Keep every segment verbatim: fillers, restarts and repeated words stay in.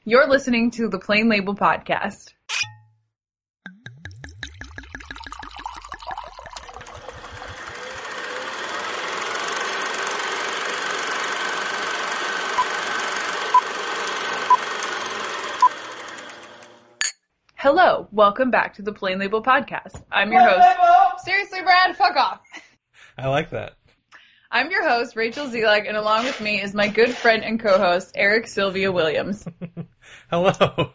You're listening to the Plain Label Podcast. Hello, welcome back to the Plain Label Podcast. I'm your host. Label! Seriously, Brad, fuck off. I like that. I'm your host, Rachel Zelag, and along with me is my good friend and co-host, Eric Sylvia Williams. Hello.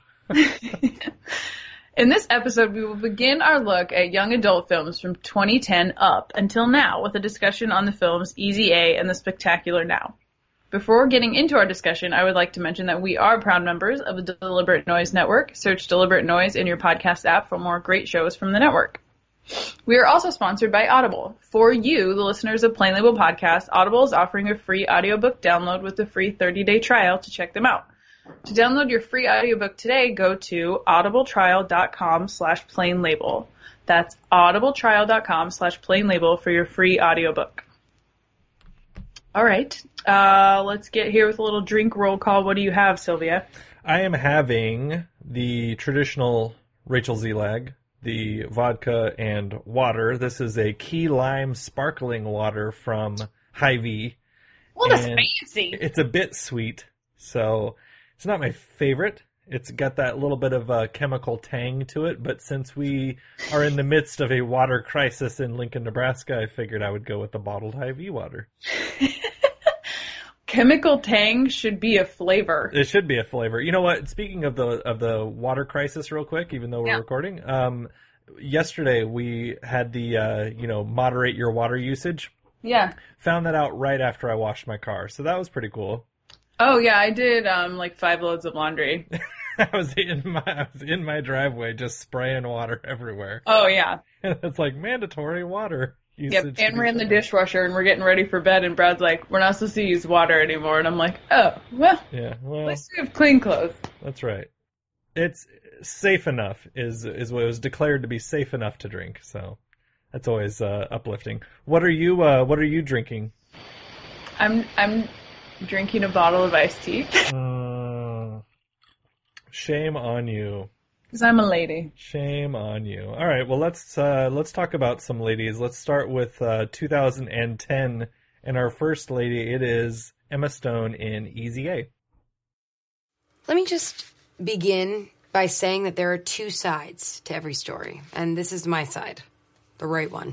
In this episode, we will begin our look at young adult films from twenty ten up until now with a discussion on the films Easy A and The Spectacular Now. Before getting into our discussion, I would like to mention that we are proud members of the Deliberate Noise Network. Search Deliberate Noise in your podcast app for more great shows from the network. We are also sponsored by Audible. For you, the listeners of Plain Label Podcast, Audible is offering a free audiobook download with a free thirty-day trial to check them out. To download your free audiobook today, go to audibletrial.com slash plainlabel. That's audibletrial.com slash plainlabel for your free audiobook. All right, uh, let's get here with a little drink roll call. What do you have, Sylvia? I am having the traditional Rachel Zelag, the vodka and water. This is a key lime sparkling water from Hy-Vee. Well, that's fancy. It's a bit sweet, so it's not my favorite. It's got that little bit of a chemical tang to it, but since we are in the midst of a water crisis in Lincoln, Nebraska, I figured I would go with the bottled Hy-Vee water. Chemical tang should be a flavor. It should be a flavor. You know what? Speaking of the of the water crisis real quick, even though we're yeah. recording, um, yesterday we had the, uh, you know, moderate your water usage. Yeah. Found that out right after I washed my car, so that was pretty cool. Oh, yeah, I did um, like five loads of laundry. I was in my I was in my driveway just spraying water everywhere. Oh, yeah. And it's like mandatory water usage. Yep, and we're in the dishwasher and we're getting ready for bed and Brad's like, we're not supposed to use water anymore. And I'm like, oh, well, yeah, well, at least we have clean clothes. That's right. It's safe enough is is what it was declared to be safe enough to drink. So that's always uh, uplifting. What are you uh, What are you drinking? I'm I'm drinking a bottle of iced tea. uh, shame on you. Because I'm a lady. Shame on you. All right, well let's uh, let's talk about some ladies. Let's start with uh, two thousand ten, and our first lady, it is Emma Stone in Easy A. Let me just begin by saying that there are two sides to every story, and this is my side, the right one.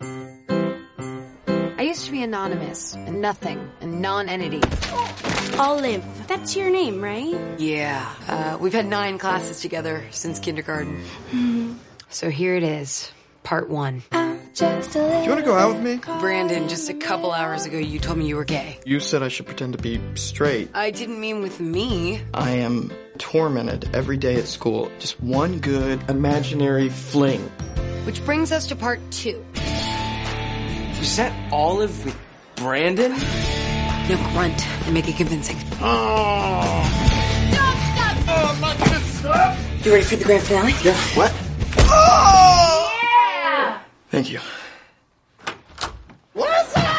I used to be anonymous, and nothing, and non-entity. Olive, that's your name, right? Yeah, uh, we've had nine classes together since kindergarten. Mm-hmm. So here it is, part one. Just a Do you want to go out with me? Brandon, just a couple hours ago you told me you were gay. You said I should pretend to be straight. I didn't mean with me. I am tormented every day at school. Just one good imaginary fling. Which brings us to part two. Was that Olive with Brandon? No, grunt and make it convincing. Oh! Stop, stop! Oh, I'm not gonna stop! You ready for the grand finale? Yeah, what? Oh! Yeah! Thank you. What's that?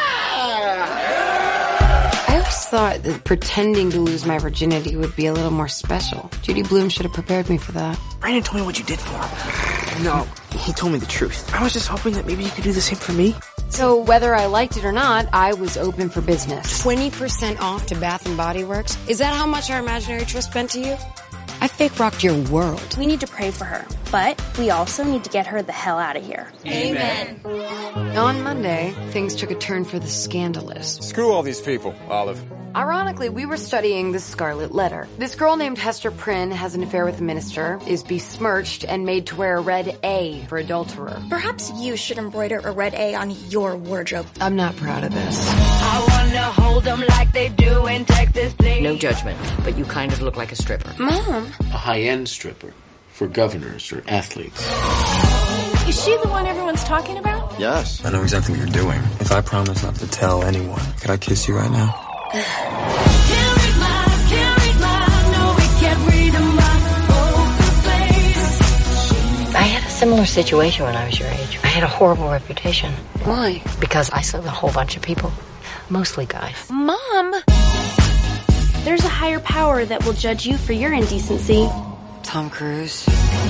I always thought that pretending to lose my virginity would be a little more special. Judy Blume should have prepared me for that. Brandon told me what you did for him. No, he told me the truth. I was just hoping that maybe you could do the same for me. So whether I liked it or not, I was open for business. twenty percent off to Bath and Body Works. Is that how much our imaginary trust meant to you? I fake rocked your world. We need to pray for her, but we also need to get her the hell out of here. Amen. On Monday, things took a turn for the scandalous. Screw all these people, Olive. Ironically, we were studying the Scarlet Letter. This girl named Hester Prynne has an affair with a minister, is besmirched, and made to wear a red A for adulterer. Perhaps you should embroider a red A on your wardrobe. I'm not proud of this. I wanna hold them like they do in Texas, please. No judgment, but you kind of look like a stripper. Mom. A high-end stripper for governors or athletes. Is she the one everyone's talking about? Yes. I know exactly what you're doing. If I promise not to tell anyone, could I kiss you right now? Can't read my, can't read my, no, we can't read my poker face. I had a similar situation when I was your age. I had a horrible reputation. Why? Because I slept with a whole bunch of people. Mostly guys. Mom! There's a higher power that will judge you for your indecency. Tom Cruise.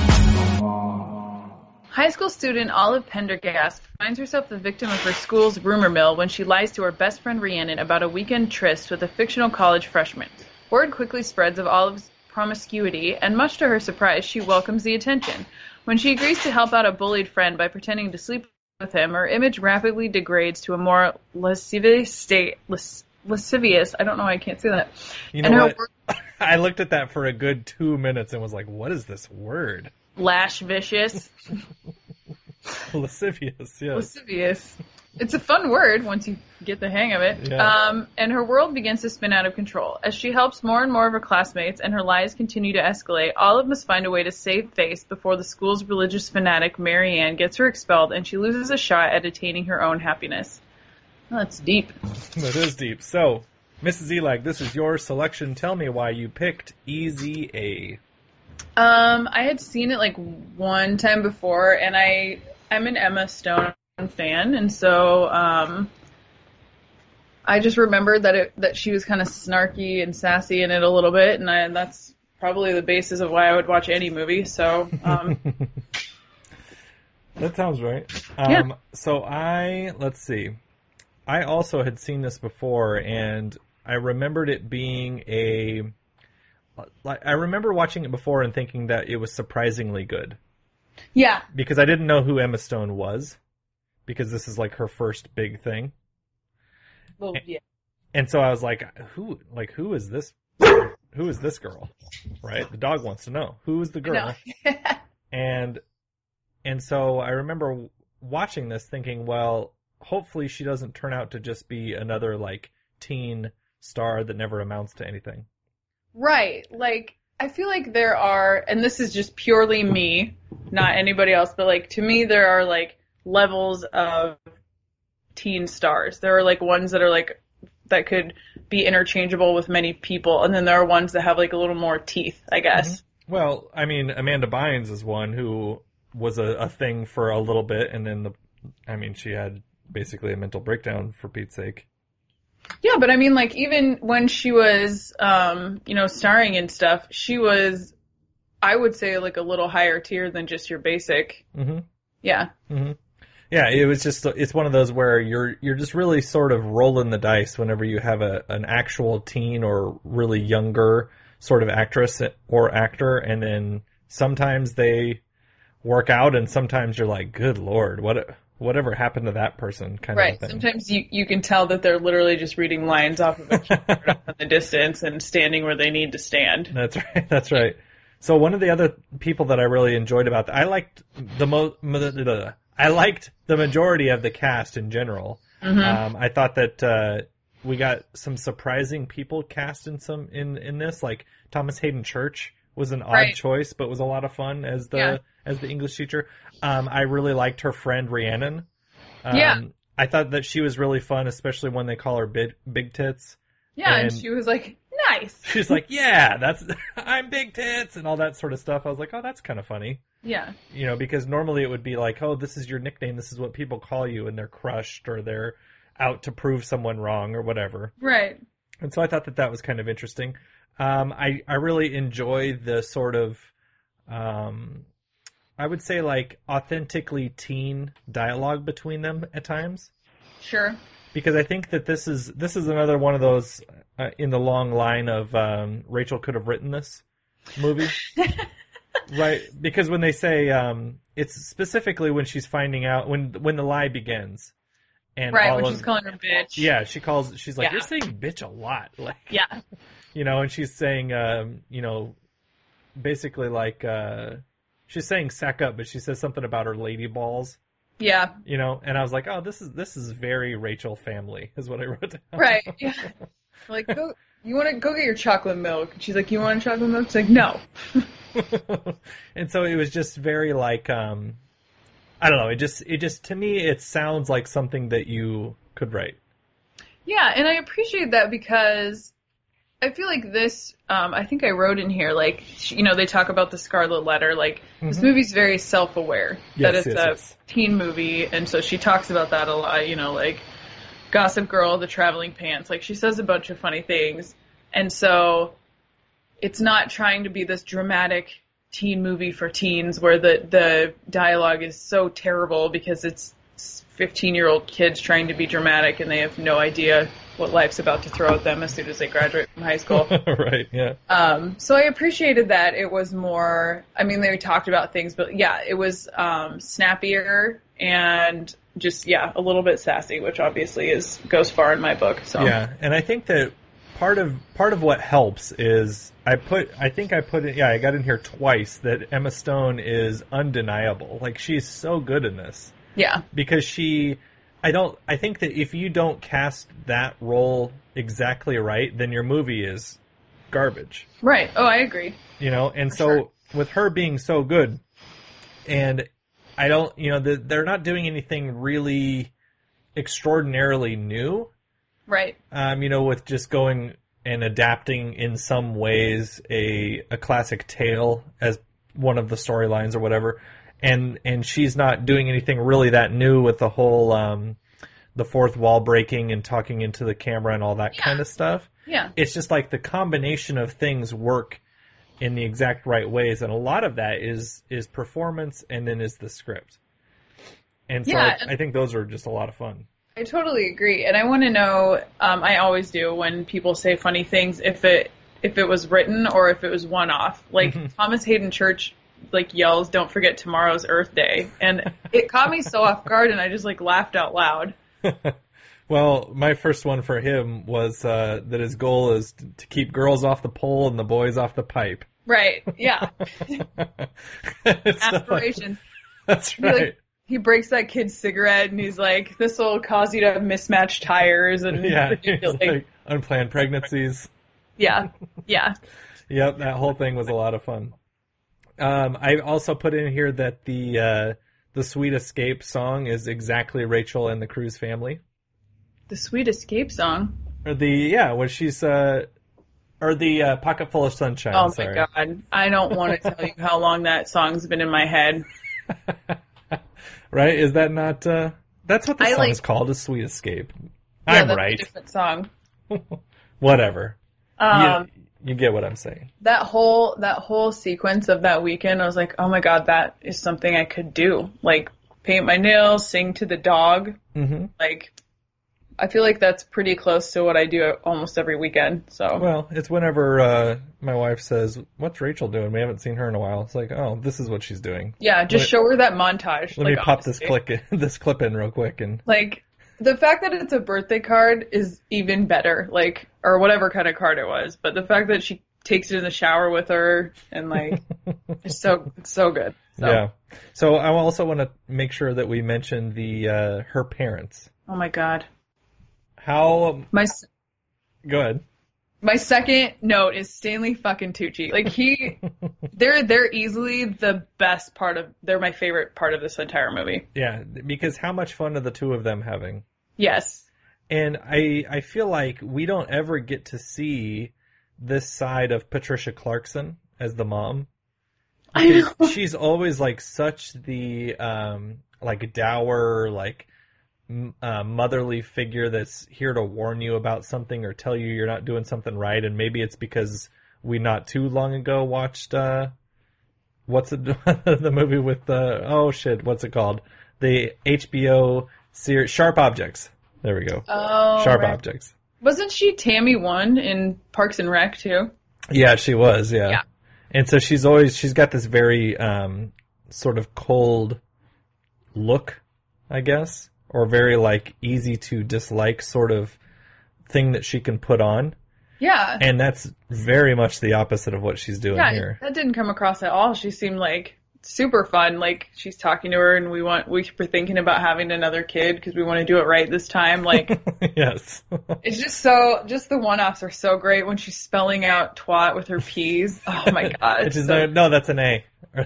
High school student Olive Pendergast finds herself the victim of her school's rumor mill when she lies to her best friend Rhiannon about a weekend tryst with a fictional college freshman. Word quickly spreads of Olive's promiscuity, and much to her surprise, she welcomes the attention. When she agrees to help out a bullied friend by pretending to sleep with him, her image rapidly degrades to a more lascivious state. Las- lascivious, I don't know why I can't say that. You know and her what? work- I looked at that for a good two minutes and was like, what is this word? Lash vicious. Lascivious, yes. Lascivious. It's a fun word once you get the hang of it. Yeah. Um, and her world begins to spin out of control. As she helps more and more of her classmates and her lies continue to escalate, Olive must find a way to save face before the school's religious fanatic Marianne gets her expelled and she loses a shot at attaining her own happiness. Well, that's deep. That is deep. So, Missus Elag, this is your selection. Tell me why you picked Easy A. Um, I had seen it like one time before, and I I'm an Emma Stone fan, and so um, I just remembered that it that she was kind of snarky and sassy in it a little bit, and I, that's probably the basis of why I would watch any movie. So um, that sounds right. Um, yeah. So I let's see. I also had seen this before, and I remembered it being a. Like, I remember watching it before and thinking that it was surprisingly good. Yeah. Because I didn't know who Emma Stone was. Because this is like her first big thing. Well, yeah. And so I was like, who like who is this who is this girl? Right? The dog wants to know. Who is the girl? and and so I remember watching this thinking, well, hopefully she doesn't turn out to just be another like teen star that never amounts to anything. Right. Like, I feel like there are, and this is just purely me, not anybody else, but like, to me, there are like levels of teen stars. There are like ones that are like, that could be interchangeable with many people, and then there are ones that have like a little more teeth, I guess. Mm-hmm. Well, I mean, Amanda Bynes is one who was a, a thing for a little bit, and then the, I mean, she had basically a mental breakdown, for Pete's sake. Yeah, but I mean, like, even when she was, um, you know, starring in stuff, she was, I would say, like, a little higher tier than just your basic. Mm-hmm. Yeah. Mm-hmm. Yeah, it was just, it's one of those where you're you're just really sort of rolling the dice whenever you have a an actual teen or really younger sort of actress or actor, and then sometimes they work out, and sometimes you're like, good Lord, what... Whatever happened to that person kind right. of thing. Sometimes you, you can tell that they're literally just reading lines off of a keyboard in the distance and standing where they need to stand. That's right. That's right. So one of the other people that I really enjoyed about that, I liked the mo- I liked the majority of the cast in general. Mm-hmm. Um, I thought that uh, we got some surprising people cast in some in, in this, like Thomas Hayden Church was an odd right. choice, but was a lot of fun as the yeah. as the English teacher. Um, I really liked her friend Rhiannon. Um, yeah. I thought that she was really fun, especially when they call her big, big tits. Yeah, and, and she was like, nice. She's like, yeah, that's I'm big tits and all that sort of stuff. I was like, oh, that's kind of funny. Yeah. You know, because normally it would be like, oh, this is your nickname. This is what people call you, and they're crushed or they're out to prove someone wrong or whatever. Right. And so I thought that that was kind of interesting. Um, I, I really enjoy the sort of, um, I would say like authentically teen dialogue between them at times. Sure. Because I think that this is this is another one of those uh, in the long line of um, Rachel could have written this movie. Right, because when they say um, it's specifically when she's finding out when when the lie begins. And right, all when of, she's calling her bitch. Yeah, she calls. She's like, yeah. "You're saying bitch a lot." Like, yeah, you know, and she's saying, um, you know, basically like uh, she's saying "sack up," but she says something about her lady balls. Yeah, you know, and I was like, "Oh, this is this is very Rachel family," is what I wrote down. Right. Yeah. Like, go. You want to go get your chocolate milk? And she's like, "You want a chocolate milk?" She's like, "No." And so it was just very like. Um, I don't know. It just, it just, to me, it sounds like something that you could write. Yeah, and I appreciate that because I feel like this, um, I think I wrote in here, like, you know, they talk about the Scarlet Letter, like, mm-hmm. this movie's very self-aware, yes, that it's yes, a yes. teen movie, and so she talks about that a lot, you know, like, Gossip Girl, the traveling pants, like, she says a bunch of funny things, And so it's not trying to be this dramatic teen movie for teens where the, the dialogue is so terrible because it's fifteen-year-old kids trying to be dramatic and they have no idea what life's about to throw at them as soon as they graduate from high school. Right, yeah. Um, so I appreciated that it was more, I mean, they talked about things, but yeah, it was um, snappier and just, yeah, a little bit sassy, which obviously is goes far in my book. So yeah, and I think that part of part of what helps is I put I think I put it yeah I got in here twice that Emma Stone is undeniable. Like, she's so good in this. Yeah, because she I don't I think that if you don't cast that role exactly right, then your movie is garbage. Right. Oh, I agree. You know, and For so sure. with her being so good, and I don't you know the, they're not doing anything really extraordinarily new. Right. Um, you know, with just going and adapting in some ways a a classic tale as one of the storylines or whatever, and and she's not doing anything really that new with the whole um, the fourth wall breaking and talking into the camera and all that Yeah. kind of stuff. Yeah. It's just like the combination of things work in the exact right ways, and a lot of that is is performance and then is the script. And so Yeah. I, I think those are just a lot of fun. I totally agree, and I want to know. Um, I always do when people say funny things, if it if it was written or if it was one off. Like Mm-hmm. Thomas Hayden Church, like yells, "Don't forget tomorrow's Earth Day," and it caught me so off guard, and I just like laughed out loud. Well, my first one for him was uh, that his goal is to, to keep girls off the pole and the boys off the pipe. Right? Yeah. It's Aspiration. That's He, right. like, he breaks that kid's cigarette, and he's like, "This will cause you to have mismatched tires," and Yeah, it's ridiculous. like unplanned pregnancies. yeah, yeah. Yep, that whole thing was a lot of fun. Um, I also put in here that the uh, the Sweet Escape song is exactly Rachel and the Cruise family. The Sweet Escape song. Or the yeah, when she's uh, or the uh, Pocket Full of Sunshine. Oh sorry. my god. I don't want to tell you how long that song's been in my head. Right? Is that not? Uh, that's what the I song's like- called, is Sweet Escape. Yeah, I'm that's right. a different song. Whatever. Um, you, you get what I'm saying. that whole that whole sequence of that weekend, I was like, oh my god, that is something I could do. Like, paint my nails, sing to the dog. Mm-hmm. Like, I feel like that's pretty close to what I do almost every weekend. So Well, it's whenever uh, my wife says, "What's Rachel doing? We haven't seen her in a while." It's like, oh, this is what she's doing. yeah, just Let- show her that montage. Let like, me pop this honestly. click in, this clip in real quick, and Like, the fact that it's a birthday card is even better. Like, or whatever kind of card it was. But the fact that she takes it in the shower with her and like, it's so it's so good. So, yeah. So I also want to make sure that we mention the uh, her parents. Oh my god. How? My s- Go ahead. my second note is Stanley fucking Tucci. Like he, they're they're easily the best part of. They're my favorite part of this entire movie. Yeah, because how much fun are the two of them having? Yes. And I I feel like we don't ever get to see this side of Patricia Clarkson as the mom. I know. Because she's always like such the um like dour like m- uh, motherly figure that's here to warn you about something or tell you you're not doing something right. And maybe it's because we not too long ago watched uh what's it the movie with the oh shit what's it called, the H B O series Sharp Objects. There we go. Oh. Sharp right. Objects. Wasn't she Tammy One in Parks and Rec too? Yeah, she was. Yeah. Yeah. And so she's always she's got this very um, sort of cold look, I guess, or very like easy to dislike sort of thing that she can put on, Yeah. and that's very much the opposite of what she's doing yeah, here. that didn't come across at all. She seemed like super fun. Like she's talking to her, and we want we were thinking about having another kid because we want to do it right this time. Like Yes. it's just so just the one-offs are so great when she's spelling out twat with her P's. Oh my god! Which is so- no, no, that's an A.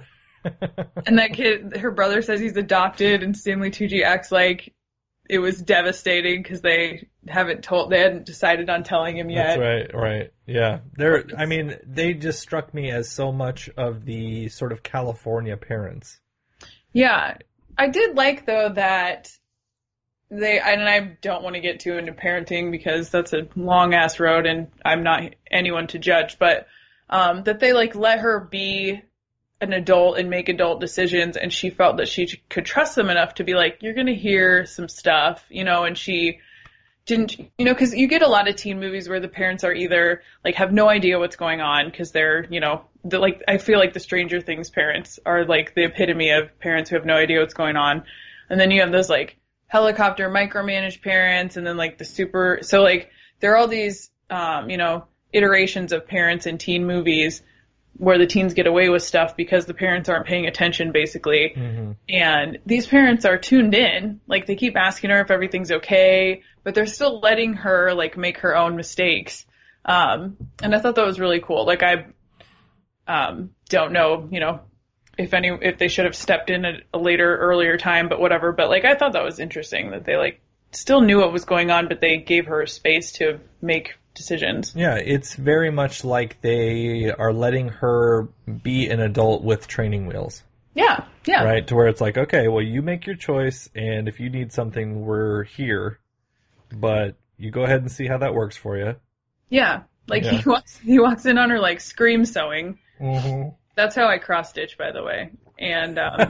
And that kid, her brother says he's adopted, and Stanley Tucci acts like it was devastating because they haven't told, they hadn't decided on telling him yet. That's right, right. Yeah. They're I mean, they just struck me as so much of the sort of California parents. Yeah, I did like though that they, and I don't want to get too into parenting because that's a long ass road and I'm not anyone to judge, but, um, that they like let her be an adult and make adult decisions, and she felt that she could trust them enough to be like, you're going to hear some stuff, you know, and she didn't, you know, because you get a lot of teen movies where the parents are either like have no idea what's going on because they're, you know, the, like I feel like the Stranger Things parents are like the epitome of parents who have no idea what's going on, and then you have those like helicopter micromanaged parents, and then like the super, so like there are all these, um, you know, iterations of parents in teen movies where the teens get away with stuff because the parents aren't paying attention, basically. Mm-hmm. And these parents are tuned in. Like, they keep asking her if everything's okay, but they're still letting her, like, make her own mistakes. Um, and I thought that was really cool. Like, I um, don't know, you know, if any, if they should have stepped in at a later, earlier time, but whatever. But, like, I thought that was interesting that they, like, still knew what was going on, but they gave her space to make decisions. Yeah, it's very much like they are letting her be an adult with training wheels. Yeah, yeah. Right, to where it's like, okay, well, you make your choice, and if you need something, we're here. But you go ahead and see how that works for you. Yeah, like yeah. he walks, he walks in on her like scream sewing. Mm-hmm. That's how I cross stitch, by the way. And um...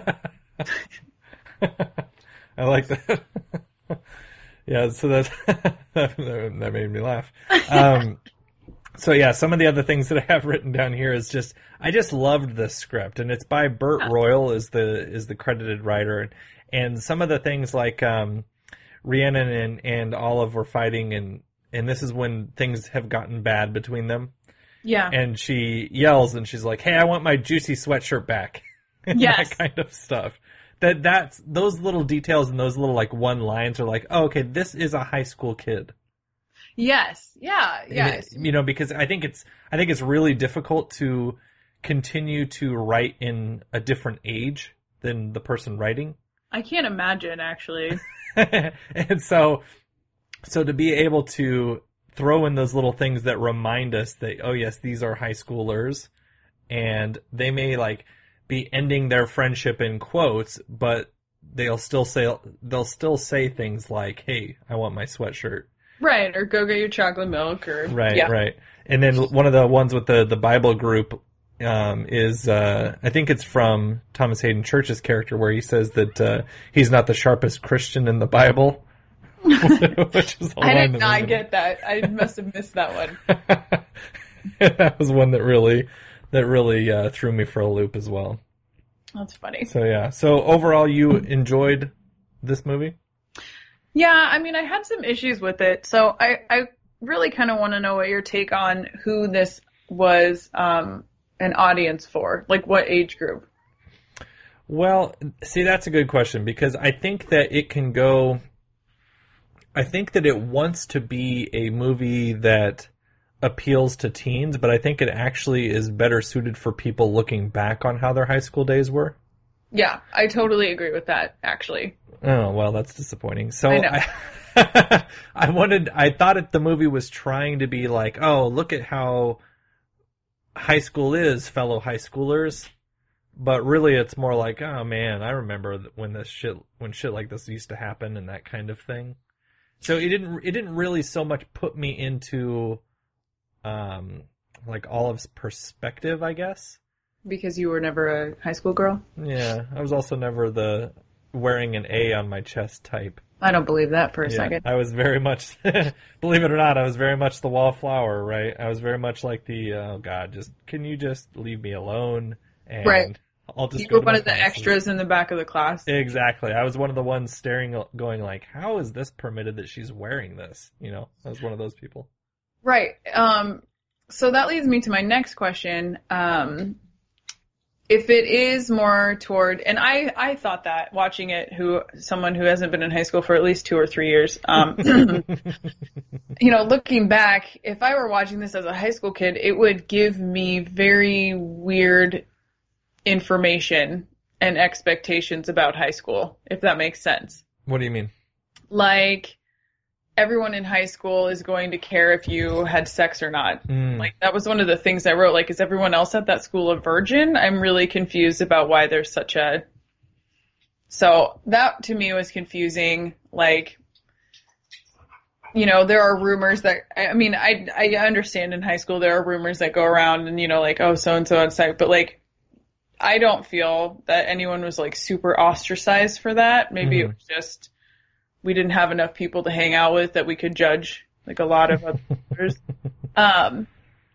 I like that. Yeah, so that's, that made me laugh. Um, so yeah, some of the other things that I have written down here is just, I just loved the script, and it's by Burt yeah. Royal is the, is the credited writer. And some of the things like, um, Rhiannon and, and Olive were fighting, and, and this is when things have gotten bad between them. Yeah. And she yells and she's like, hey, I want my juicy sweatshirt back. And yes. that kind of stuff. That that's those little details and those little like one lines are like, oh, okay, this is a high school kid. Yes. Yeah. Yes. It, you know, because I think it's I think it's really difficult to continue to write in a different age than the person writing. I can't imagine, actually. And so so to be able to throw in those little things that remind us that, oh yes, these are high schoolers, and they may like be ending their friendship in quotes, but they'll still say they'll still say things like, "Hey, I want my sweatshirt." Right, or go get your chocolate milk, or right, yeah. right. And then one of the ones with the the Bible group um, is uh, I think it's from Thomas Hayden Church's character, where he says that uh, he's not the sharpest Christian in the Bible. Which is a I line did that not made get that. I must have missed that one. That was one that really. That really uh, threw me for a loop as well. That's funny. So yeah. So overall, you enjoyed this movie? Yeah, I mean, I had some issues with it. So I, I really kind of want to know what your take on who this was um, an audience for. Like, what age group? Well, see, that's a good question, because I think that it can go... I think that it wants to be a movie that appeals to teens, but I think it actually is better suited for people looking back on how their high school days were. Yeah, I totally agree with that, actually. Oh, well, that's disappointing. So I know. I, I wanted, I thought it, the movie was trying to be like, oh, look at how high school is, fellow high schoolers. But really it's more like, oh man, I remember when this shit, when shit like this used to happen and that kind of thing. So it didn't, it didn't really so much put me into, um, like Olive's perspective, I guess. Because you were never a high school girl? Yeah, I was also never the wearing an A on my chest type. I don't believe that for a yeah, second. I was very much, believe it or not, I was very much the wallflower, right? I was very much like the, oh God, just, can you just leave me alone? And right. I'll just you go were to one my of the classes. extras in the back of the class. Exactly. I was one of the ones staring, going like, how is this permitted that she's wearing this? You know, I was one of those people. Right. Um, so that leads me to my next question. Um, if it is more toward, and I, I thought that watching it, who, someone who hasn't been in high school for at least two or three years, um, you know, looking back, if I were watching this as a high school kid, it would give me very weird information and expectations about high school, if that makes sense. What do you mean? Like, everyone in high school is going to care if you had sex or not. Mm. Like, that was one of the things I wrote. Like, is everyone else at that school a virgin? I'm really confused about why there's such a... So, that to me was confusing. Like, you know, there are rumors that, I mean, I, I understand in high school there are rumors that go around and, you know, like, oh, so-and-so on site, but like, I don't feel that anyone was like super ostracized for that. Maybe mm-hmm. it was just, we didn't have enough people to hang out with that we could judge like a lot of others. um,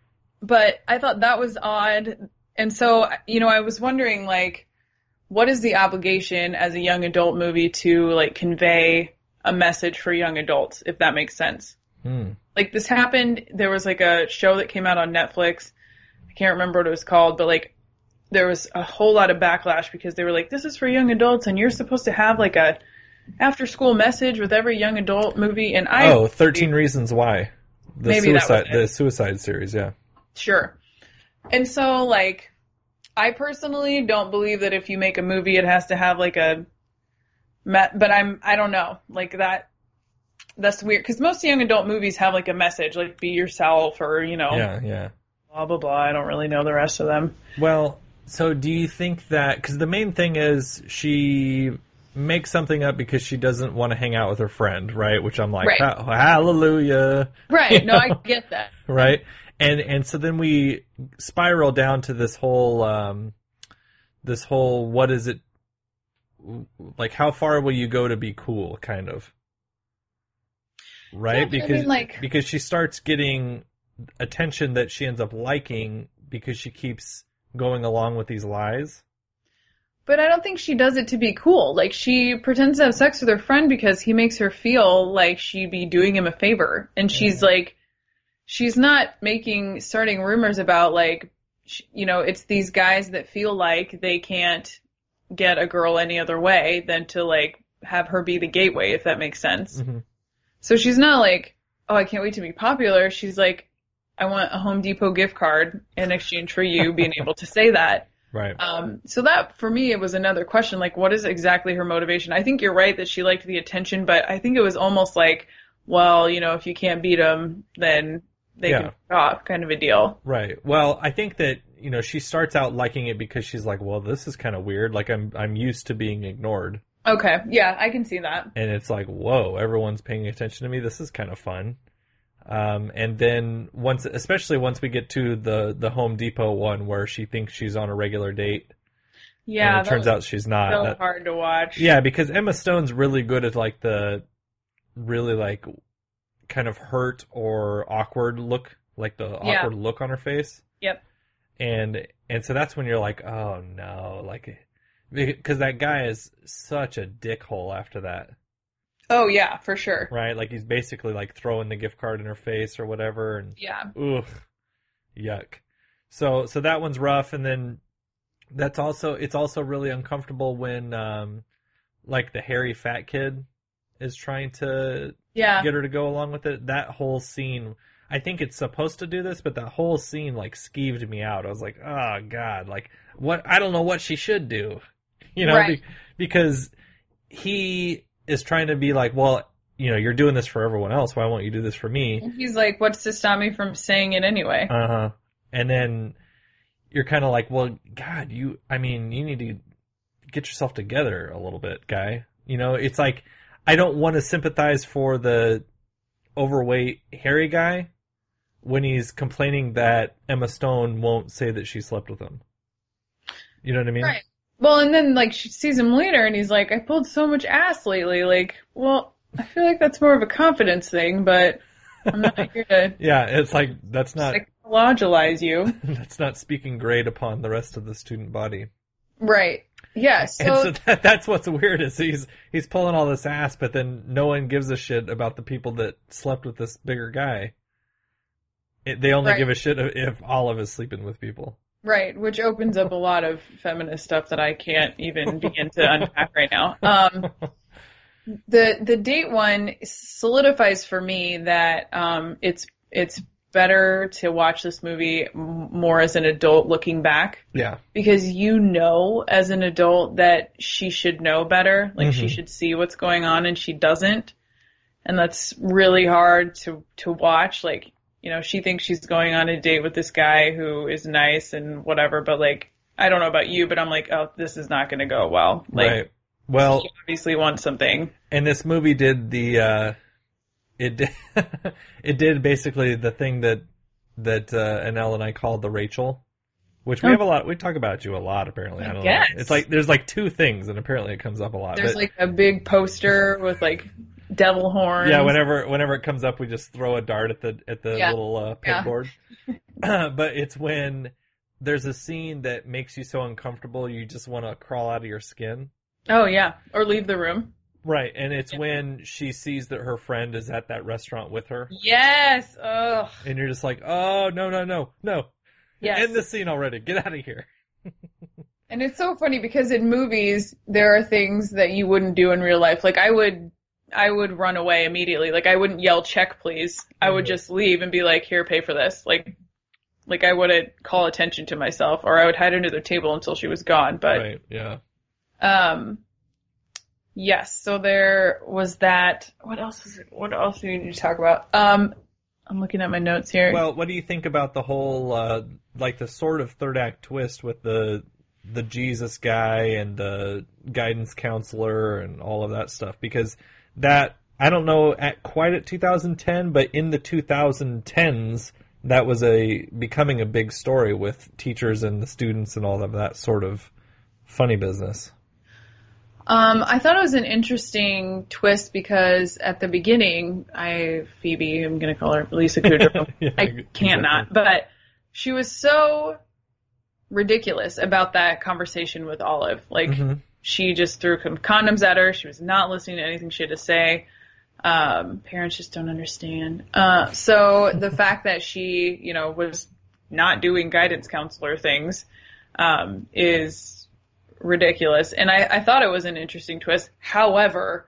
but I thought that was odd. And so, you know, I was wondering like, what is the obligation as a young adult movie to like convey a message for young adults, if that makes sense. Hmm. Like this happened, there was like a show that came out on Netflix. I can't remember what it was called, but like there was a whole lot of backlash because they were like, this is for young adults and you're supposed to have like a after school message with every young adult movie. And I Oh, thirteen Reasons Why. The maybe suicide that was it. the Suicide series, yeah. Sure. And so like I personally don't believe that if you make a movie it has to have like a but I'm, I don't know, like that, that's weird, because most young adult movies have like a message, like be yourself, or, you know, yeah, yeah, blah, blah, blah. I don't really know the rest of them. Well, so do you think that, because the main thing is she makes something up because she doesn't want to hang out with her friend, right? Which I'm like, right. ha- hallelujah. Right, no, I get that. Right? And, and so then we spiral down to this whole, um, this whole, what is it, like, how far will you go to be cool, kind of, right? Yeah, because I mean, like, because she starts getting attention that she ends up liking because she keeps going along with these lies. But I don't think she does it to be cool. Like, she pretends to have sex with her friend because he makes her feel like she'd be doing him a favor, and she's mm-hmm. like, she's not making starting rumors about like, you know, it's these guys that feel like they can't get a girl any other way than to like have her be the gateway, if that makes sense. Mm-hmm. So she's not like, oh, I can't wait to be popular. She's like, I want a Home Depot gift card in exchange for you being able to say that. Right. Um, so that for me, it was another question, like, what is exactly her motivation? I think you're right that she liked the attention, but I think it was almost like, well, you know, if you can't beat them, then they yeah. can off, kind of a deal. Right. Well, I think that, you know, she starts out liking it because she's like, well, this is kind of weird. Like, I'm I'm used to being ignored. Okay. Yeah, I can see that. And it's like, whoa, everyone's paying attention to me. This is kind of fun. Um, and then once, especially once we get to the, the Home Depot one where she thinks she's on a regular date. Yeah. And it turns out she's not. So that, hard to watch. Yeah, because Emma Stone's really good at like the really like kind of hurt or awkward look, like the yeah. awkward look on her face. Yep. And and so that's when you're like, oh no, like, because that guy is such a dickhole after that. Oh yeah, for sure. Right, like he's basically like throwing the gift card in her face or whatever, and yeah, ugh, yuck. So so that one's rough, and then that's also it's also really uncomfortable when um like the hairy fat kid is trying to yeah. get her to go along with it. That whole scene. I think it's supposed to do this, but that whole scene, like, skeeved me out. I was like, oh, God, like, what? I don't know what she should do. You know, right. be, because he is trying to be like, well, you know, you're doing this for everyone else. Why won't you do this for me? And he's like, what's to stop me from saying it anyway? Uh-huh. And then you're kind of like, well, God, you, I mean, you need to get yourself together a little bit, guy. You know, it's like, I don't want to sympathize for the overweight, hairy guy when he's complaining that Emma Stone won't say that she slept with him. You know what I mean? Right. Well, and then, like, she sees him later, and he's like, I pulled so much ass lately. Like, well, I feel like that's more of a confidence thing, but I'm not here to... yeah, it's like, that's not... psychologize you. That's not speaking great upon the rest of the student body. Right. Yeah, so... And so that, that's what's weird, is he's he's pulling all this ass, but then no one gives a shit about the people that slept with this bigger guy. It, they only right. give a shit if Olive is sleeping with people. Right, which opens up a lot of feminist stuff that I can't even begin to unpack right now. Um, the the date one solidifies for me that um, it's it's better to watch this movie more as an adult looking back. Yeah. Because you know as an adult that she should know better. Like, mm-hmm. she should see what's going on, and she doesn't. And that's really hard to to watch. Like, you know, she thinks she's going on a date with this guy who is nice and whatever, but, like, I don't know about you, but I'm like, oh, this is not going to go well. Like, right. Well, she obviously wants something. And this movie did the, uh, it did, it did basically the thing that that uh, Annelle and I called the Rachel, which we Oh. have a lot. We talk about you a lot. Apparently, I, I don't guess. know. It's like there's like two things, and apparently it comes up a lot. There's but, like a big poster with like devil horns. yeah, whenever whenever it comes up, we just throw a dart at the at the Yeah. little uh, Yeah. pegboard. But it's when there's a scene that makes you so uncomfortable, you just want to crawl out of your skin. Oh yeah, or leave the room. Right, and it's when she sees that her friend is at that restaurant with her, Yes. Ugh. and you're just like, oh, no, no, no, no. Yes. End the scene already. Get out of here. And it's so funny because in movies there are things that you wouldn't do in real life. Like I would, I would run away immediately. Like I wouldn't yell "check, please." I would just leave and be like, "Here, pay for this." Like, like I wouldn't call attention to myself, or I would hide under the table until she was gone. But Right, yeah. um, yes. So there was that. What else is it? What else do you need to talk about? Um, I'm looking at my notes here. Well, what do you think about the whole, uh, like the sort of third act twist with the the Jesus guy and the guidance counselor and all of that stuff? Because that, I don't know at quite at two thousand ten, but in the twenty tens, that was a becoming a big story with teachers and the students and all of that sort of funny business. Um, I thought it was an interesting twist because at the beginning, I, Phoebe, I'm going to call her Lisa Kudrow. Yeah, I exactly. can't not, but she was so ridiculous about that conversation with Olive. Like, Mhm. she just threw con- condoms at her. She was not listening to anything she had to say. Um, parents just don't understand. Uh, so the fact that she, you know, was not doing guidance counselor things, um, is ridiculous. And I, I thought it was an interesting twist. However,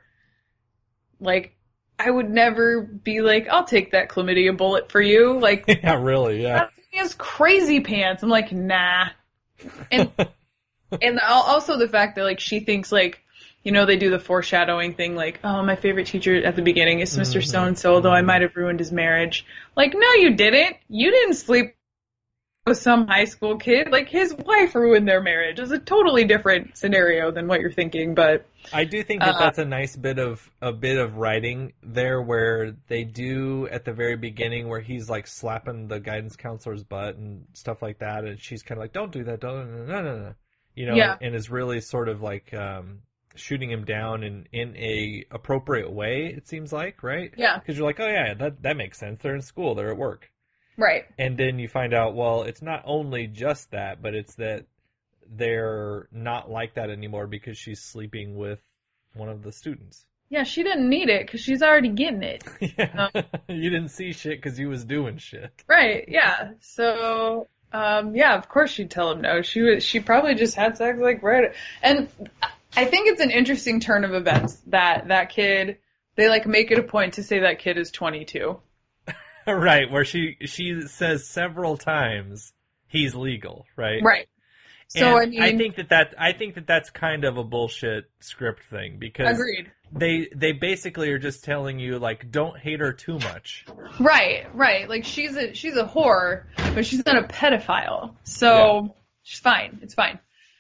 like, I would never be like, I'll take that chlamydia bullet for you. Like, Yeah, really, yeah. he has crazy pants. I'm like, nah. And and al- also the fact that like she thinks like, you know, they do the foreshadowing thing like, oh, my favorite teacher at the beginning is Mister Mhm. So-and-so, although I might have ruined his marriage. Like, no, you didn't. You didn't sleep with some high school kid. Like, his wife ruined their marriage. It's a totally different scenario than what you're thinking, but I do think that Uh, that's a nice bit of a bit of writing there, where they do at the very beginning, where he's like slapping the guidance counselor's butt and stuff like that, and she's kind of like, "Don't do that, don't, no, no, no, no," you know, Yeah. and is really sort of like um, shooting him down in in a appropriate way. It seems like, right? Yeah. Because you're like, "Oh yeah, that that makes sense. They're in school, they're at work," right. and then you find out, well, it's not only just that, but it's that they're not like that anymore because she's sleeping with one of the students. Yeah, she didn't need it because she's already getting it. Yeah. You didn't see shit because you was doing shit. Right, yeah. So, um, yeah, of course she'd tell him no. She was, she probably just had sex like right. And I think it's an interesting turn of events that that kid, they like make it a point to say that kid is twenty-two. Right, where she she says several times he's legal, right? Right. So, And I mean, I think that that I think that that's kind of a bullshit script thing, because agreed. they they basically are just telling you like, don't hate her too much. Right, right. Like she's a she's a whore, but she's not a pedophile. So she's fine. It's fine.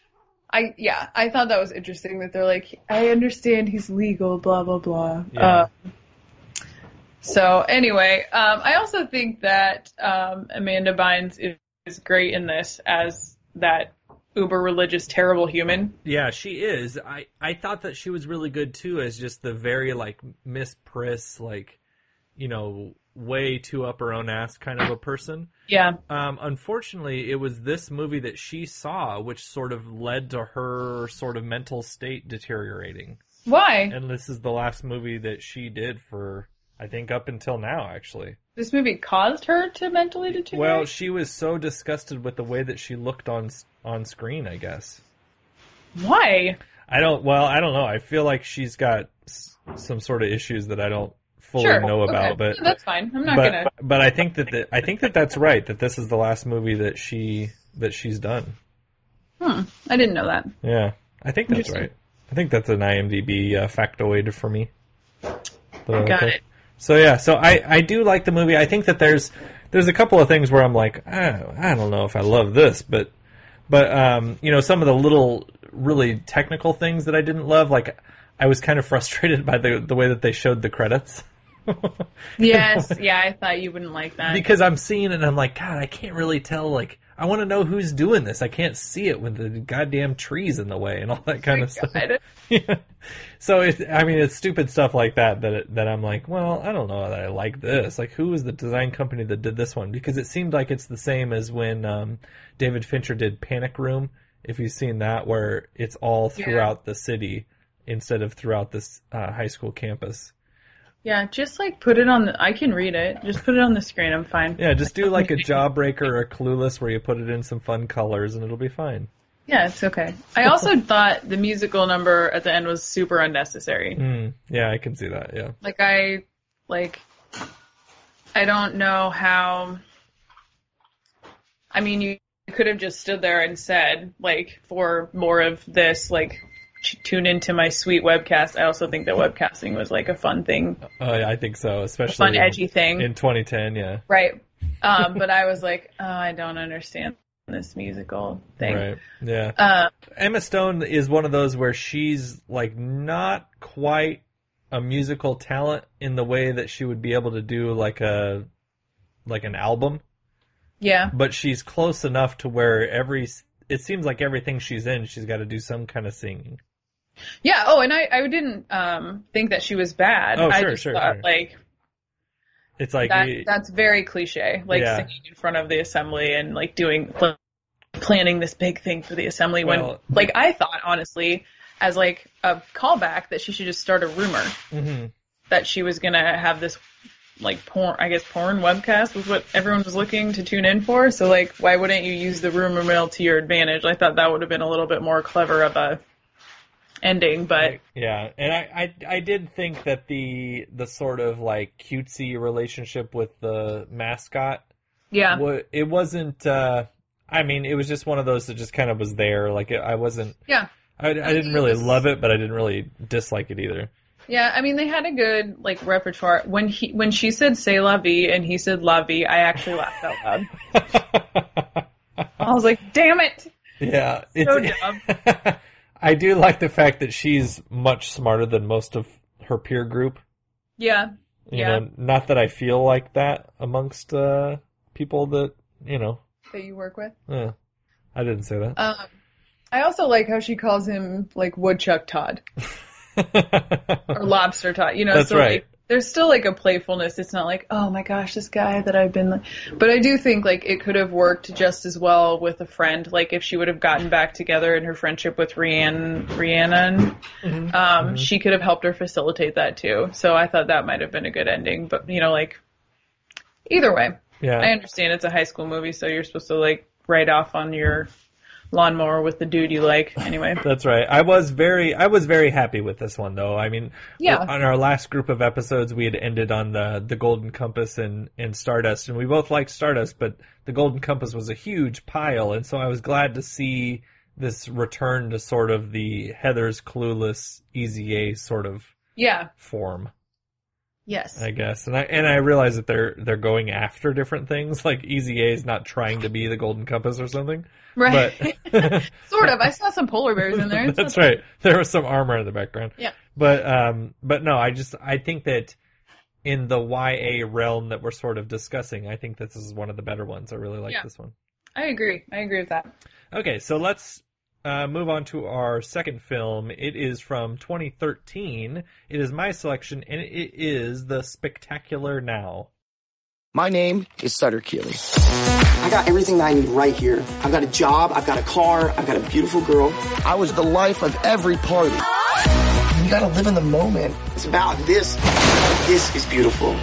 I yeah, I thought that was interesting that they're like, I understand he's legal, blah blah blah. Yeah. Uh, so anyway, um, I also think that um, Amanda Bynes is, is great in this as that uber religious terrible human. Yeah, she is. I, I thought that she was really good too, as just the very like Miss Priss, like, you know, way too up her own ass kind of a person. Yeah. Um, unfortunately, it was this movie that she saw which sort of led to her sort of mental state deteriorating. Why? And this is the last movie that she did for, I think, up until now, actually. This movie caused her to mentally deteriorate? Well, she was so disgusted with the way that she looked on on screen, I guess. Why? I don't, well, I don't know. I feel like she's got s- some sort of issues that I don't fully Sure. know about, Okay. but Yeah, that's fine. I'm not but, gonna. but I think that the, I think that that's right, that this is the last movie that she that she's done. Hmm. I didn't know that. Yeah, I think that's Interesting. right. I think that's an IMDb uh, factoid for me. I got it. So yeah, so I, I do like the movie. I think that there's there's a couple of things where I'm like, I, I don't know if I love this, but but um, you know, some of the little really technical things that I didn't love, like I was kind of frustrated by the the way that they showed the credits. Yes, yeah, I thought you wouldn't like that. Because I'm seeing it and I'm like, God, I can't really tell, like, I want to know who's doing this. I can't see it with the goddamn trees in the way and all that kind Oh of stuff. God. Yeah. So, it's, I mean, it's stupid stuff like that that it, that I'm like, well, I don't know that I like this. Like, who was the design company that did this one? Because it seemed like it's the same as when um, David Fincher did Panic Room, if you've seen that, where it's all throughout yeah. the city instead of throughout this uh, high school campus. Yeah, just like put it on the, I can read it. Just put it on the screen, I'm fine. Yeah, just do like a Jawbreaker or a Clueless where you put it in some fun colors and it'll be fine. Yeah, it's okay. I also thought the musical number at the end was super unnecessary. Mm, yeah, I can see that, yeah. Like, I, like, I don't know how, I mean, you could have just stood there and said, like, for more of this, like, tune into my sweet webcast. I also think that webcasting was like a fun thing. Uh, I think so, especially a fun, edgy in, thing in twenty ten. Yeah, right. Um, but I was like, oh, I don't understand this musical thing. Right. Yeah. Uh, Emma Stone is one of those where she's like not quite a musical talent in the way that she would be able to do like a like an album. Yeah. But she's close enough to where every it seems like everything she's in, she's got to do some kind of singing. Yeah. Oh, and I, I didn't um, think that she was bad. Oh, sure, I just sure, thought, sure. like, it's like that, you, that's very cliche. Like yeah. singing in front of the assembly and like doing like, planning this big thing for the assembly. Well, when like I thought honestly, as like a callback, that she should just start a rumor mm-hmm. that she was gonna have this like porn. I guess porn webcast was what everyone was looking to tune in for. So like, why wouldn't you use the rumor mill to your advantage? I thought that would have been a little bit more clever of a ending, but yeah, and I, I I did think that the the sort of like cutesy relationship with the mascot, yeah, wa- it wasn't. Uh, I mean, it was just one of those that just kind of was there. Like it, I wasn't. Yeah, I, I didn't really love it, but I didn't really dislike it either. Yeah, I mean they had a good like repertoire. When he when she said "C'est la vie" and he said "la vie," I actually laughed out loud. I was like, "Damn it!" Yeah, so it's, dumb. I do like the fact that she's much smarter than most of her peer group. Yeah. You yeah. know, not that I feel like that amongst uh, people that, you know. That you work with? Yeah. I didn't say that. Um, I also like how she calls him, like, Woodchuck Todd. Or Lobster Todd. You know, That's so, right. Like, there's still, like, a playfulness. It's not like, oh, my gosh, this guy that I've been... Like... But I do think, like, it could have worked just as well with a friend. Like, if she would have gotten back together in her friendship with Rhiannon, Rhiannon mm-hmm. um, mm-hmm. she could have helped her facilitate that, too. So I thought that might have been a good ending. But, you know, like, either way. Yeah. I understand it's a high school movie, so you're supposed to, like, write off on your lawnmower with the dude you like. Anyway. That's right. I was very, I was very happy with this one, though. I mean, yeah. on our last group of episodes, we had ended on the the Golden Compass and, and Stardust, and we both liked Stardust, but the Golden Compass was a huge pile, and so I was glad to see this return to sort of the Heather's Clueless, Easy A sort of yeah. form. Yes. I guess. And I and I realize that they're they're going after different things. Like Easy A is not trying to be the Golden Compass or something. Right. But sort of. I saw some polar bears in there. That's right. There was some armor in the background. Yeah. But um but no, I just I think that in the Y A realm that we're sort of discussing, I think this is one of the better ones. I really like yeah. this one. I agree. I agree with that. Okay, so let's Uh, move on to our second film. It is from twenty thirteen. It is my selection, and it is The Spectacular Now. My name is Sutter Keeley. I got everything that I need right here. I've got a job, I've got a car, I've got a beautiful girl. I was the life of every party. You gotta live in the moment. It's about this. This is beautiful.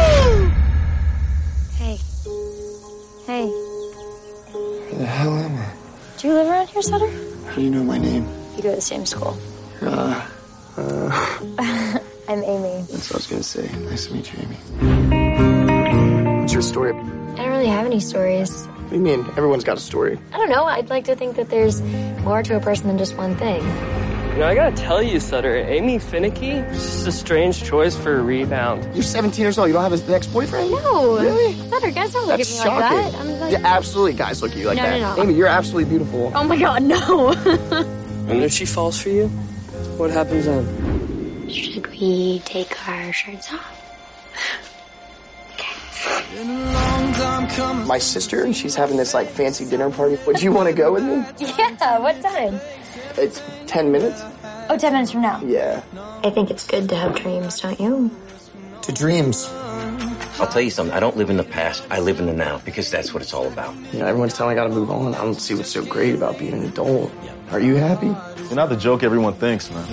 Hey. Hey. Where the hell am I? Do you live around here, Sutter? How do you know my name? You go to the same school. Uh, uh... I'm Amy. That's what I was gonna say. Nice to meet you, Amy. What's your story? I don't really have any stories. What do you mean? Everyone's got a story. I don't know. I'd like to think that there's more to a person than just one thing. You know, I gotta tell you, Sutter, Amy Finicky is just a strange choice for a rebound. You're seventeen years old. You don't have an ex-boyfriend? No. Really? Sutter, guys don't look That's at me shocking. like that. I'm like... Yeah, absolutely guys look at you like no, that. No, no, Amy, you're absolutely beautiful. Oh my god, no. And if she falls for you, what happens then? Should we take our shirts off? My sister, and she's having this, like, fancy dinner party. Would you want to go with me? Yeah, what time? It's ten minutes. Oh, ten minutes from now. Yeah. I think it's good to have dreams, don't you? To dreams. I'll tell you something. I don't live in the past. I live in the now because that's what it's all about. You know, everyone's telling me I gotta move on. I don't see what's so great about being an adult. Are you happy? You're not the joke everyone thinks, man.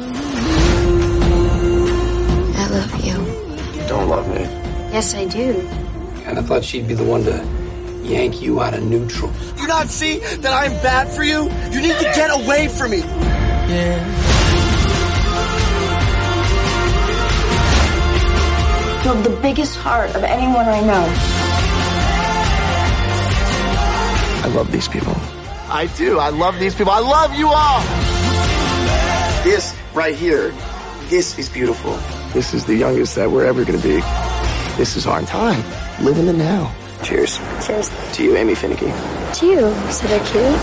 I love you. You don't love me. Yes, I do. Kind of thought she'd be the one to yank you out of neutral. Do you not see that I'm bad for you? You need to get away from me. Yeah. You have the biggest heart of anyone I know. I love these people. I do. I love these people. I love you all. This right here, this is beautiful. This is the youngest that we're ever going to be. This is our time. Live in the now. Cheers. Cheers. To you, Amy Finnecky. To you, Sutter Keeley.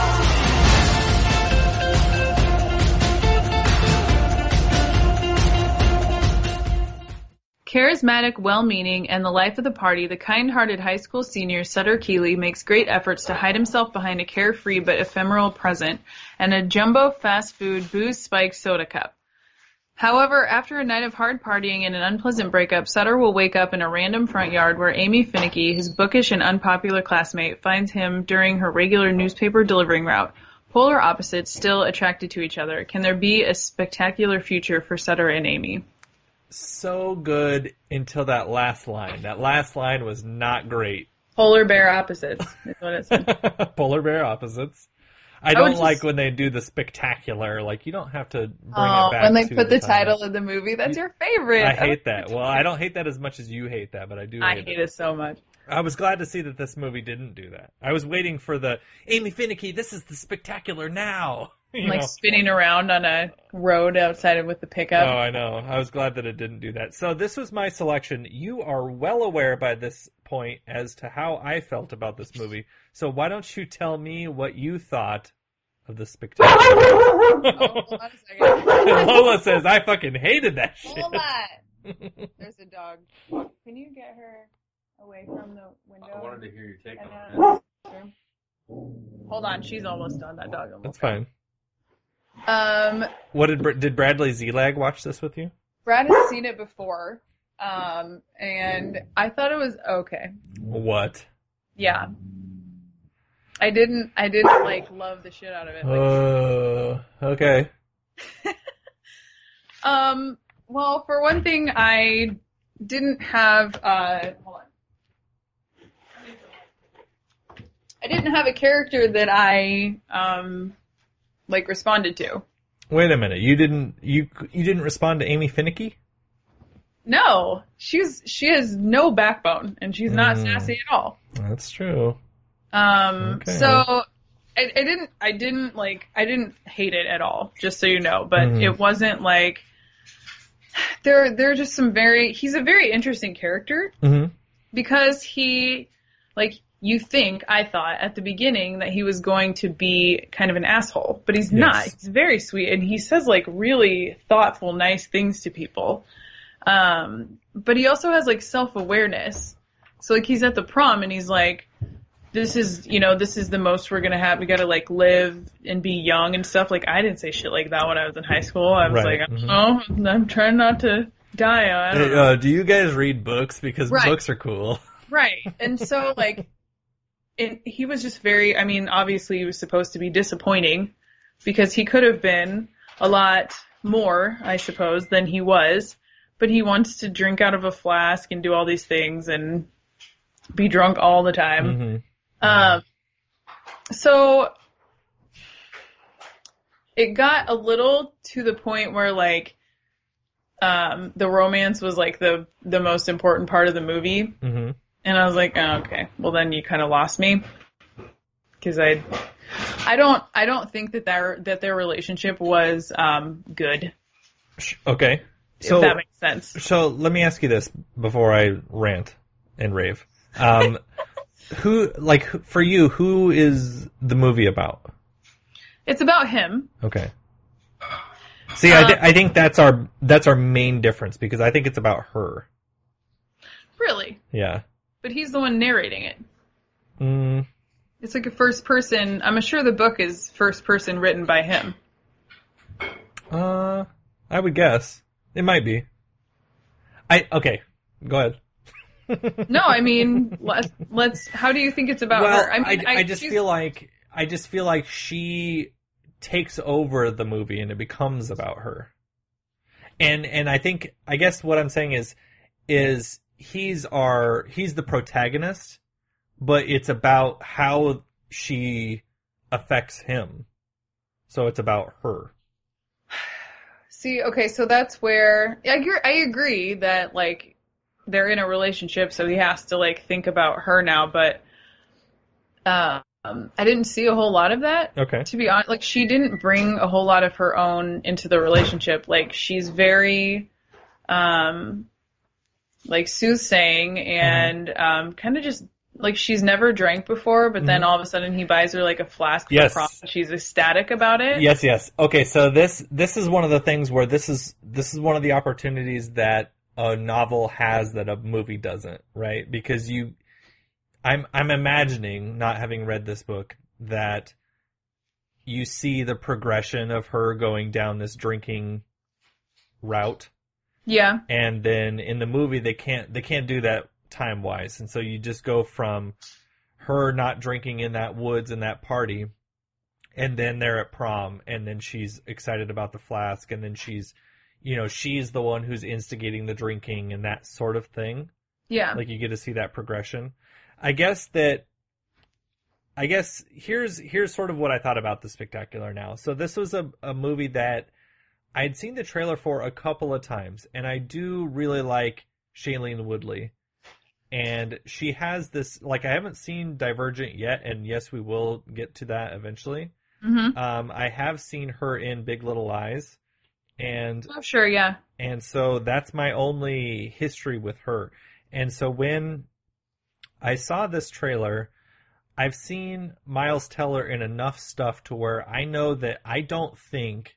Charismatic, well-meaning, and the life of the party, the kind-hearted high school senior Sutter Keeley makes great efforts to hide himself behind a carefree but ephemeral present and a jumbo fast food booze-spiked soda cup. However, after a night of hard partying and an unpleasant breakup, Sutter will wake up in a random front yard where Amy Finnecky, his bookish and unpopular classmate, finds him during her regular newspaper delivering route. Polar opposites still attracted to each other. Can there be a spectacular future for Sutter and Amy? So good until that last line. That last line was not great. Polar bear opposites is what it said. Polar bear opposites. I, I don't just, like when they do the spectacular. Like, you don't have to bring oh, it back when they to put the, the title of the movie. That's your favorite. I hate that. Well, I don't hate that as much as you hate that, but I do hate I it. hate it so much. I was glad to see that this movie didn't do that. I was waiting for the, Amy Finnecky, this is the spectacular now. You like know? Spinning around on a road outside of with the pickup. Oh, I know. I was glad that it didn't do that. So this was my selection. You are well aware by this point as to how I felt about this movie. So why don't you tell me what you thought of the spectacular? Oh, hold on a second. Lola says, I fucking hated that shit. Hold on. There's a dog. Can you get her away from the window? I wanted to hear your take on it. Hold on. She's almost done. That dog almost That's fine. Um, what did did Bradley Zelag watch this with you? Brad has seen it before, um, and I thought it was okay. What? Yeah, I didn't. I didn't like love the shit out of it. Like, uh, okay. um. Well, for one thing, I didn't have. Uh, hold on. I didn't have a character that I um. like responded to. Wait a minute, you didn't you you didn't respond to Amy Finnecky? No, she's she has no backbone and she's not mm, sassy at all. That's true. Um, okay. so I, I didn't I didn't like I didn't hate it at all. Just so you know, but mm. it wasn't like there there are just some very he's a very interesting character mm-hmm. because he like. You think, I thought, at the beginning that he was going to be kind of an asshole, but he's yes. not. He's very sweet, and he says, like, really thoughtful, nice things to people. Um, but he also has, like, self-awareness. So, like, he's at the prom, and he's like, this is, you know, this is the most we're gonna have. We gotta, like, live and be young and stuff. Like, I didn't say shit like that when I was in high school. I was right. like, mm-hmm. oh, I'm trying not to die. I don't hey, know. Uh, do you guys read books? Because right. books are cool. Right. And so, like... It, he was just very, I mean, obviously he was supposed to be disappointing because he could have been a lot more, I suppose, than he was. But he wants to drink out of a flask and do all these things and be drunk all the time. Mm-hmm. Um, so it got a little to the point where, like, um, the romance was, like, the, the most important part of the movie. Mm-hmm. And I was like, oh, okay, well then you kind of lost me, because I, I don't, I don't think that their that their relationship was um, good. Okay, so if that makes sense. So let me ask you this before I rant and rave. Um, who, like, for you, who is the movie about? It's about him. Okay. See, um, I, th- I think that's our that's our main difference because I think it's about her. Really? Yeah. But he's the one narrating it. Mm. It's like a first person. I'm sure the book is first person written by him. Uh, I would guess. It might be. I, okay. Go ahead. No, I mean, let's, let's, how do you think it's about well, her? I mean, I, I, I just feel like, I just feel like she takes over the movie and it becomes about her. And, and I think, I guess what I'm saying is, is he's our, he's the protagonist, but it's about how she affects him. So it's about her. See, okay, so that's where, I agree, I agree that, like, they're in a relationship, so he has to, like, think about her now, but um, I didn't see a whole lot of that. Okay. To be honest, like, she didn't bring a whole lot of her own into the relationship. Like, she's very, um, like, soothsaying and mm-hmm. um, kind of just, like, she's never drank before, but mm-hmm. then all of a sudden he buys her, like, a flask yes. for prom. She's ecstatic about it. Yes, yes. Okay, so this this is one of the things where this is this is one of the opportunities that a novel has that a movie doesn't, right? Because you, I'm I'm imagining, not having read this book, that you see the progression of her going down this drinking route. Yeah. And then in the movie they can't they can't do that time wise, and so you just go from her not drinking in that woods and that party, and then they're at prom, and then she's excited about the flask, and then she's, you know, she's the one who's instigating the drinking and that sort of thing. Yeah. Like, you get to see that progression. I guess that, I guess here's, here's sort of what I thought about The Spectacular Now. So this was a, a movie that I'd seen the trailer for a couple of times, and I do really like Shailene Woodley. And she has this, like, I haven't seen Divergent yet, and yes, we will get to that eventually. Mm-hmm. Um, I have seen her in Big Little Lies. And oh, sure, yeah. And so that's my only history with her. And so when I saw this trailer, I've seen Miles Teller in enough stuff to where I know that I don't think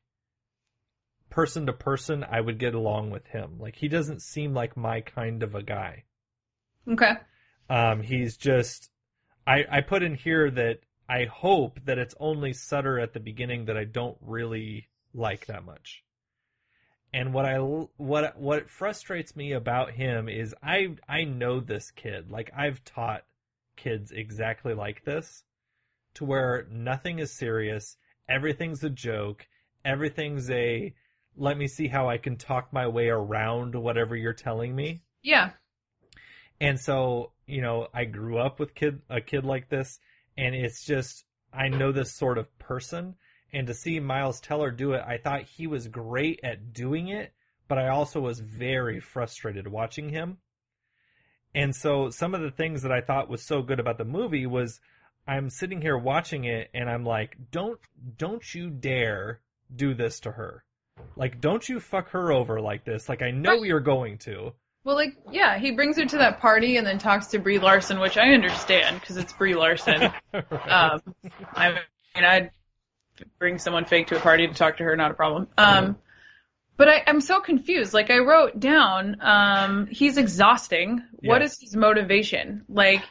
person to person I would get along with him. Like, he doesn't seem like my kind of a guy. Okay. Um, he's just, I, I put in here that I hope that it's only Sutter at the beginning that I don't really like that much. And what I what what frustrates me about him is I I know this kid. Like, I've taught kids exactly like this, to where nothing is serious, everything's a joke, everything's a let me see how I can talk my way around whatever you're telling me. Yeah. And so, you know, I grew up with kid a kid like this, and it's just, I know this sort of person. And to see Miles Teller do it, I thought he was great at doing it, but I also was very frustrated watching him. And so some of the things that I thought was so good about the movie was, I'm sitting here watching it and I'm like, don't don't you dare do this to her. Like, don't you fuck her over like this. Like, I know you're going to. Well, like, yeah, he brings her to that party and then talks to Brie Larson, which I understand because it's Brie Larson. Right. Um, I mean, I'd bring someone fake to a party to talk to her, not a problem. Um, but I, I'm so confused. Like, I wrote down, um, he's exhausting. Yes. What is his motivation? Like,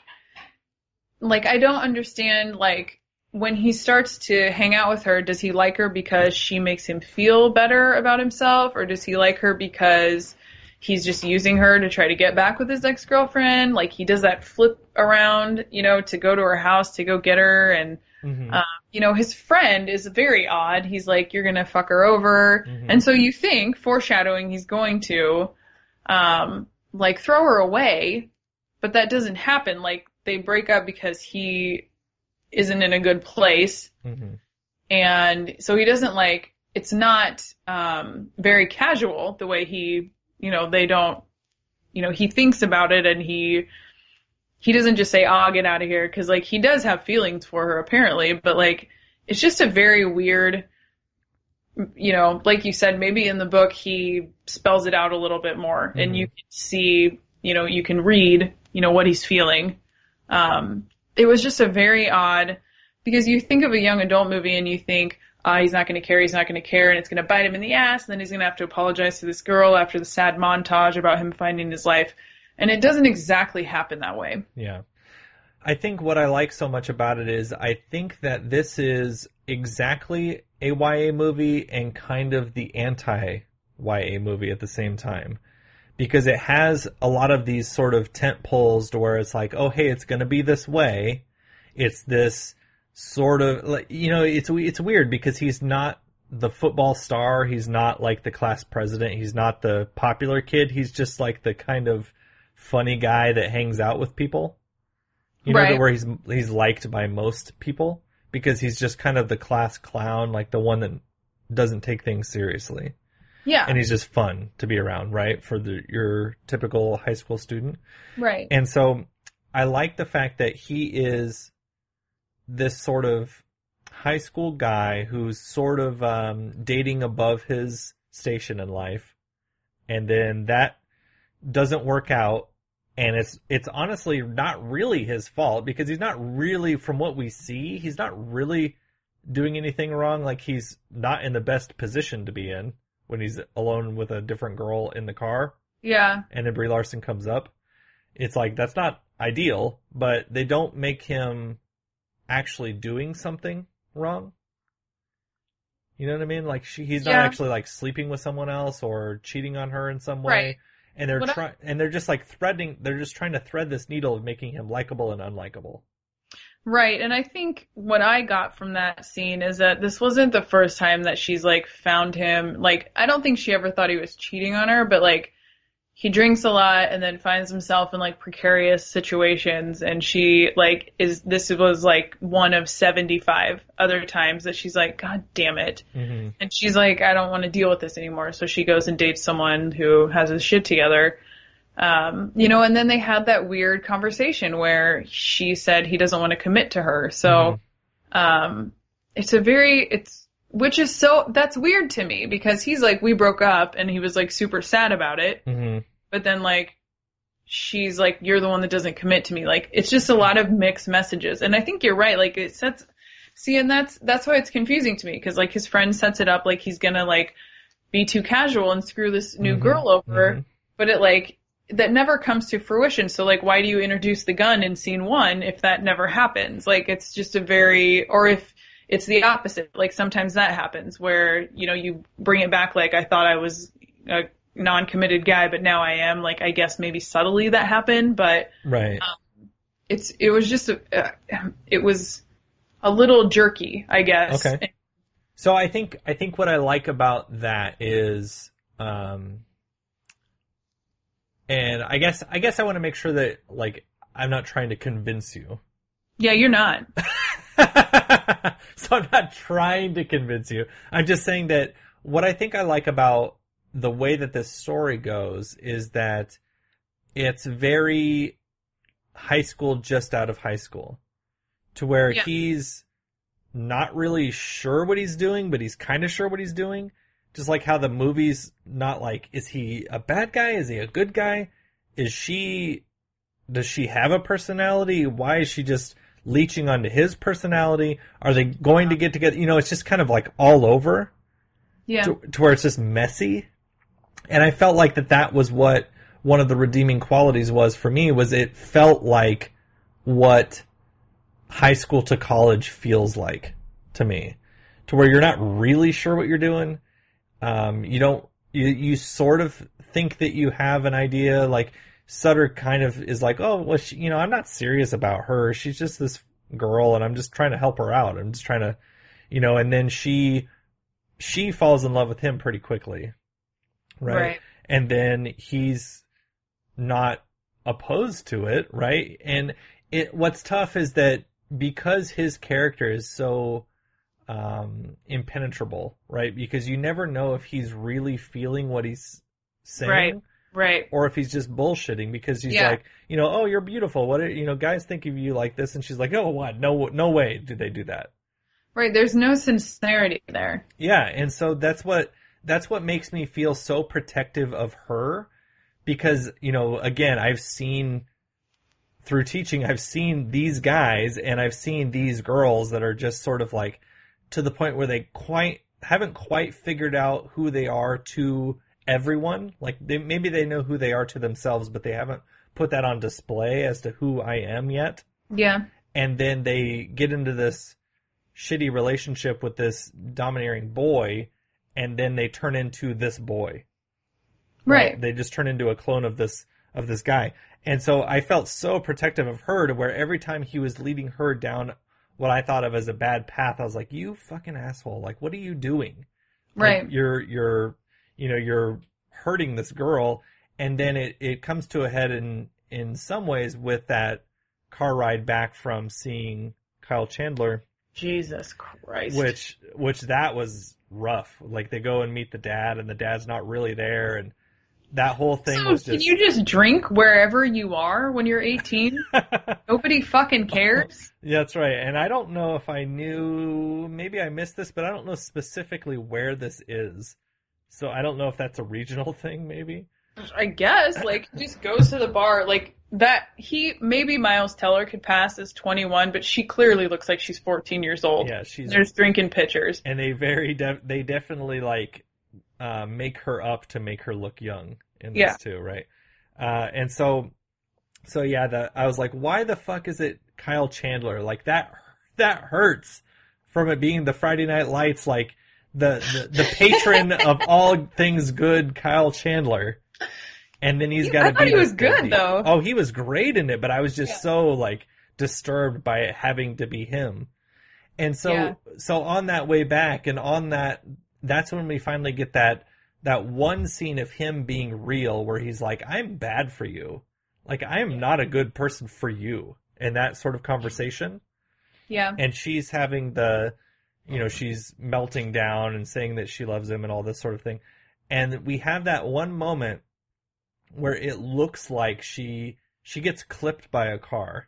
like, I don't understand, like, when he starts to hang out with her, does he like her because she makes him feel better about himself? Or does he like her because he's just using her to try to get back with his ex-girlfriend? Like, he does that flip around, you know, to go to her house to go get her. And, mm-hmm. um, you know, his friend is very odd. He's like, you're going to fuck her over. Mm-hmm. And so you think, foreshadowing, he's going to, um, like, throw her away. But that doesn't happen. Like, they break up because he isn't in a good place. Mm-hmm. And so he doesn't, like, it's not um, very casual the way he, you know, they don't, you know, he thinks about it and he, he doesn't just say, oh, I'll get out of here. Cause like, he does have feelings for her apparently, but like, it's just a very weird, you know, like you said, maybe in the book he spells it out a little bit more mm-hmm. and you can see, you know, you can read, you know, what he's feeling. Um, it was just a very odd, because you think of a young adult movie and you think, uh, he's not going to care, he's not going to care, and it's going to bite him in the ass, and then he's going to have to apologize to this girl after the sad montage about him finding his life. And it doesn't exactly happen that way. Yeah. I think what I like so much about it is I think that this is exactly a Y A movie and kind of the anti-Y A movie at the same time. Because it has a lot of these sort of tent poles to where it's like, oh, hey, it's going to be this way. It's this sort of, like, you know, it's it's weird because he's not the football star. He's not like the class president. He's not the popular kid. He's just like the kind of funny guy that hangs out with people. You know, right. where he's he's liked by most people because he's just kind of the class clown, like the one that doesn't take things seriously. Yeah. And he's just fun to be around, right? For the, your typical high school student. Right. And so I like the fact that he is this sort of high school guy who's sort of um, dating above his station in life. And then that doesn't work out. And it's it's honestly not really his fault because he's not really, from what we see, he's not really doing anything wrong. Like, he's not in the best position to be in when he's alone with a different girl in the car. Yeah. And then Brie Larson comes up. It's like, that's not ideal, but they don't make him actually doing something wrong. You know what I mean? Like, she, he's not Yeah. actually like sleeping with someone else or cheating on her in some way. Right. And they're What I- trying, and they're just like threading, they're just trying to thread this needle of making him likable and unlikable. Right, and I think what I got from that scene is that this wasn't the first time that she's, like, found him. Like, I don't think she ever thought he was cheating on her, but, like, he drinks a lot and then finds himself in, like, precarious situations, and she, like, is, this was, like, one of seventy-five other times that she's like, God damn it. Mm-hmm. And she's like, I don't want to deal with this anymore, so she goes and dates someone who has his shit together. Um, you know, and then they had that weird conversation where she said he doesn't want to commit to her. So, mm-hmm. um, it's a very, it's, which is so, that's weird to me because he's like, we broke up and he was like super sad about it. Mm-hmm. But then like, she's like, you're the one that doesn't commit to me. Like, it's just a lot of mixed messages. And I think you're right. Like, it sets, see, and that's, that's why it's confusing to me. Cause like his friend sets it up like he's gonna like be too casual and screw this new mm-hmm. girl over. Mm-hmm. But it like, that never comes to fruition. So like, why do you introduce the gun in scene one if that never happens? Like, it's just a very, or if it's the opposite, like sometimes that happens where, you know, you bring it back. Like, I thought I was a non-committed guy, but now I am. Like, I guess maybe subtly that happened, but right. Um, it's, it was just, a, uh, it was a little jerky, I guess. Okay. So I think, I think what I like about that is, um, and I guess I guess I want to make sure that, like, I'm not trying to convince you. Yeah, you're not. So I'm not trying to convince you. I'm just saying that what I think I like about the way that this story goes is that it's very high school, just out of high school, to where yeah. he's not really sure what he's doing, but he's kind of sure what he's doing. Just like how the movie's not like, is he a bad guy? Is he a good guy? Is she, does she have a personality? Why is she just leeching onto his personality? Are they going to get together? You know, it's just kind of like all over. Yeah. To, to where it's just messy. And I felt like that that was what one of the redeeming qualities was for me, was it felt like what high school to college feels like to me. To where you're not really sure what you're doing. Um, you don't, you, you sort of think that you have an idea, like Sutter kind of is like, oh, well, she, you know, I'm not serious about her. She's just this girl and I'm just trying to help her out. I'm just trying to, you know, and then she, she falls in love with him pretty quickly. Right. Right. And then he's not opposed to it. Right. And it, what's tough is that because his character is so, um, impenetrable, right? Because you never know if he's really feeling what he's saying. Right, right. Or if he's just bullshitting because he's yeah. like, you know, oh, you're beautiful. What, are, you know, guys think of you like this. And she's like, oh, what? No, no way did they do that. Right. There's no sincerity there. Yeah. And so that's what, that's what makes me feel so protective of her because, you know, again, I've seen through teaching, I've seen these guys and I've seen these girls that are just sort of like, to the point where they quite haven't quite figured out who they are to everyone. Like they maybe they know who they are to themselves, but they haven't put that on display as to who I am yet. Yeah. And then they get into this shitty relationship with this domineering boy, and then they turn into this boy. Right. They just turn into a clone of this of this guy. And so I felt so protective of her to where every time he was leading her down what I thought of as a bad path, I was like, you fucking asshole. Like, what are you doing? Right. Like, you're, you're, you know, you're hurting this girl. And then it, it comes to a head in, in some ways with that car ride back from seeing Kyle Chandler. Jesus Christ. Which, which that was rough. Like, they go and meet the dad, and the dad's not really there, and that whole thing so was just... Can you just drink wherever you are when you're eighteen? Nobody fucking cares. Yeah, that's right. And I don't know if I knew... Maybe I missed this, but I don't know specifically where this is. So I don't know if that's a regional thing, maybe. I guess. Like, just goes to the bar. Like, that... He... Maybe Miles Teller could pass as twenty-one, but she clearly looks like she's fourteen years old. Yeah, she's... They're just drinking pitchers. And they very... De- they definitely, like... Uh, make her up to make her look young in this yeah. too, right? Uh, and so, so yeah, the, I was like, why the fuck is it Kyle Chandler? Like that, that hurts from it being the Friday Night Lights, like the, the, the patron of all things good, Kyle Chandler. And then he's got to be. I thought he was good though. Oh, he was great in it, but I was just yeah. so like disturbed by it having to be him. And so, yeah. so on that way back and on that, that's when we finally get that that one scene of him being real where he's like, I'm bad for you. Like, I am not a good person for you. And that sort of conversation. Yeah. And she's having the, you know, she's melting down and saying that she loves him and all this sort of thing. And we have that one moment where it looks like she she gets clipped by a car.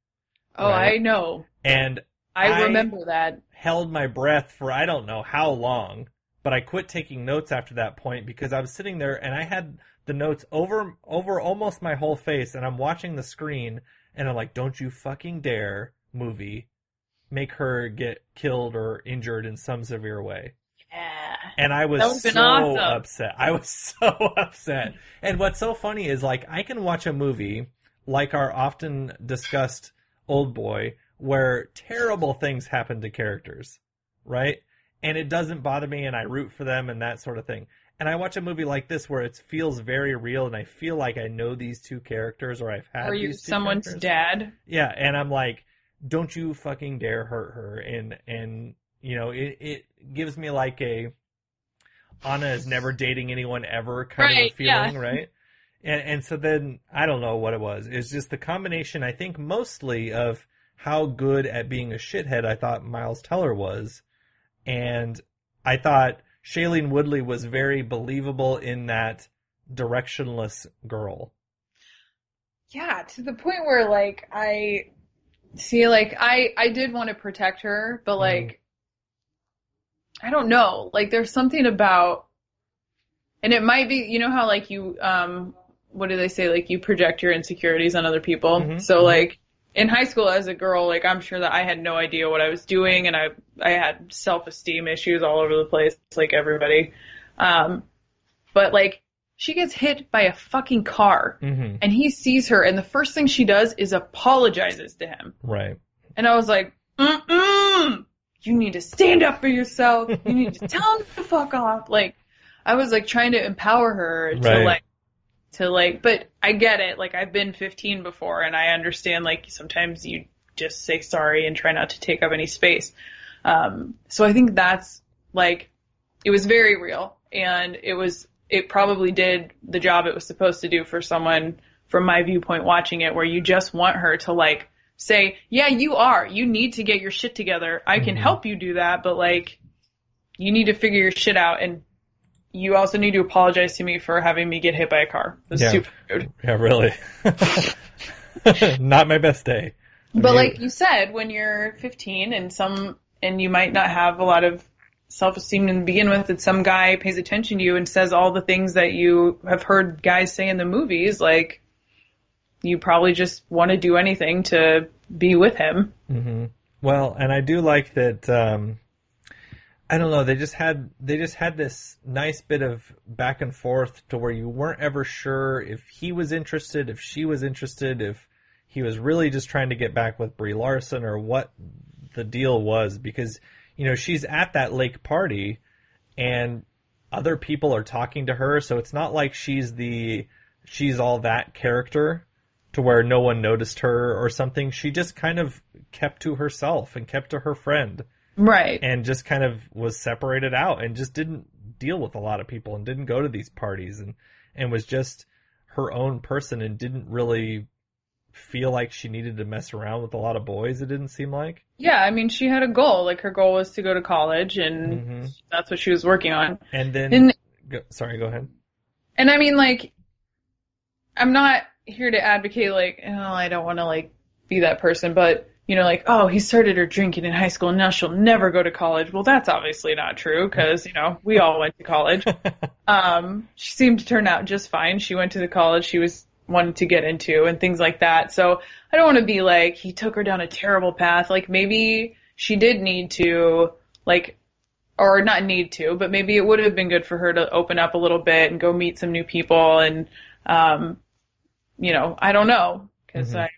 Oh, right? I know. And I, I remember that. Held my breath for I don't know how long. But I quit taking notes after that point because I was sitting there and I had the notes over over almost my whole face, and I'm watching the screen and I'm like, don't you fucking dare, movie, make her get killed or injured in some severe way. Yeah. And I was so awesome. upset. I was so upset. And what's so funny is, like, I can watch a movie like our often discussed Old Boy where terrible things happen to characters, right? And it doesn't bother me, and I root for them and that sort of thing. And I watch a movie like this where it feels very real, and I feel like I know these two characters, or I've had Are you these two someone's characters. dad? Yeah, and I'm like, don't you fucking dare hurt her. And, and you know, it, it gives me like a Anna is never dating anyone ever kind right, of a feeling, yeah. right? And, and so then, I don't know what it was. It's just the combination, I think, mostly of how good at being a shithead I thought Miles Teller was. And I thought Shailene Woodley was very believable in that directionless girl. Yeah, to the point where, like, I see, like, I, I did want to protect her, but, like, mm. I don't know. Like, there's something about, and it might be, you know how, like, you, um, what do they say? Like, you project your insecurities on other people. Mm-hmm. So, like, in high school as a girl, like, I'm sure that I had no idea what I was doing, and I I had self-esteem issues all over the place, like everybody. Um, but, like, she gets hit by a fucking car, mm-hmm. and he sees her, and the first thing she does is apologizes to him. Right. And I was like, mm-mm, you need to stand up for yourself. You need to tell him to fuck off. Like, I was, like, trying to empower her to, right. like, to like, but I get it. Like, I've been fifteen before, and I understand, like, sometimes you just say sorry and try not to take up any space. Um, so I think that's, like, it was very real, and it was, it probably did the job it was supposed to do for someone, from my viewpoint watching it, where you just want her to, like, say, yeah, you are, you need to get your shit together. I can mm-hmm. help you do that, but, like, you need to figure your shit out, and you also need to apologize to me for having me get hit by a car. That's yeah. super rude. Yeah, really. Not my best day. But you... like you said, when you're fifteen and some, and you might not have a lot of self-esteem to begin with, that some guy pays attention to you and says all the things that you have heard guys say in the movies, like, you probably just want to do anything to be with him. Mm-hmm. Well, and I do like that, um, I don't know, they just had they just had this nice bit of back and forth to where you weren't ever sure if he was interested, if she was interested, if he was really just trying to get back with Brie Larson or what the deal was, because, you know, she's at that lake party and other people are talking to her, so it's not like she's the she's all that character to where no one noticed her or something. She just kind of kept to herself and kept to her friend. Right. And just kind of was separated out and just didn't deal with a lot of people and didn't go to these parties and, and was just her own person and didn't really feel like she needed to mess around with a lot of boys, it didn't seem like. Yeah, I mean, she had a goal. Like, her goal was to go to college, and mm-hmm. that's what she was working on. And then... And, go, sorry, go ahead. And I mean, like, I'm not here to advocate, like, oh, I don't want to, like, be that person, but... You know, like, oh, he started her drinking in high school and now she'll never go to college. Well, that's obviously not true because, you know, we all went to college. Um, she seemed to turn out just fine. She went to the college she was wanted to get into and things like that. So I don't want to be like, he took her down a terrible path. Like, maybe she did need to, like, or not need to, but maybe it would have been good for her to open up a little bit and go meet some new people. And, um, you know, I don't know because mm-hmm. I,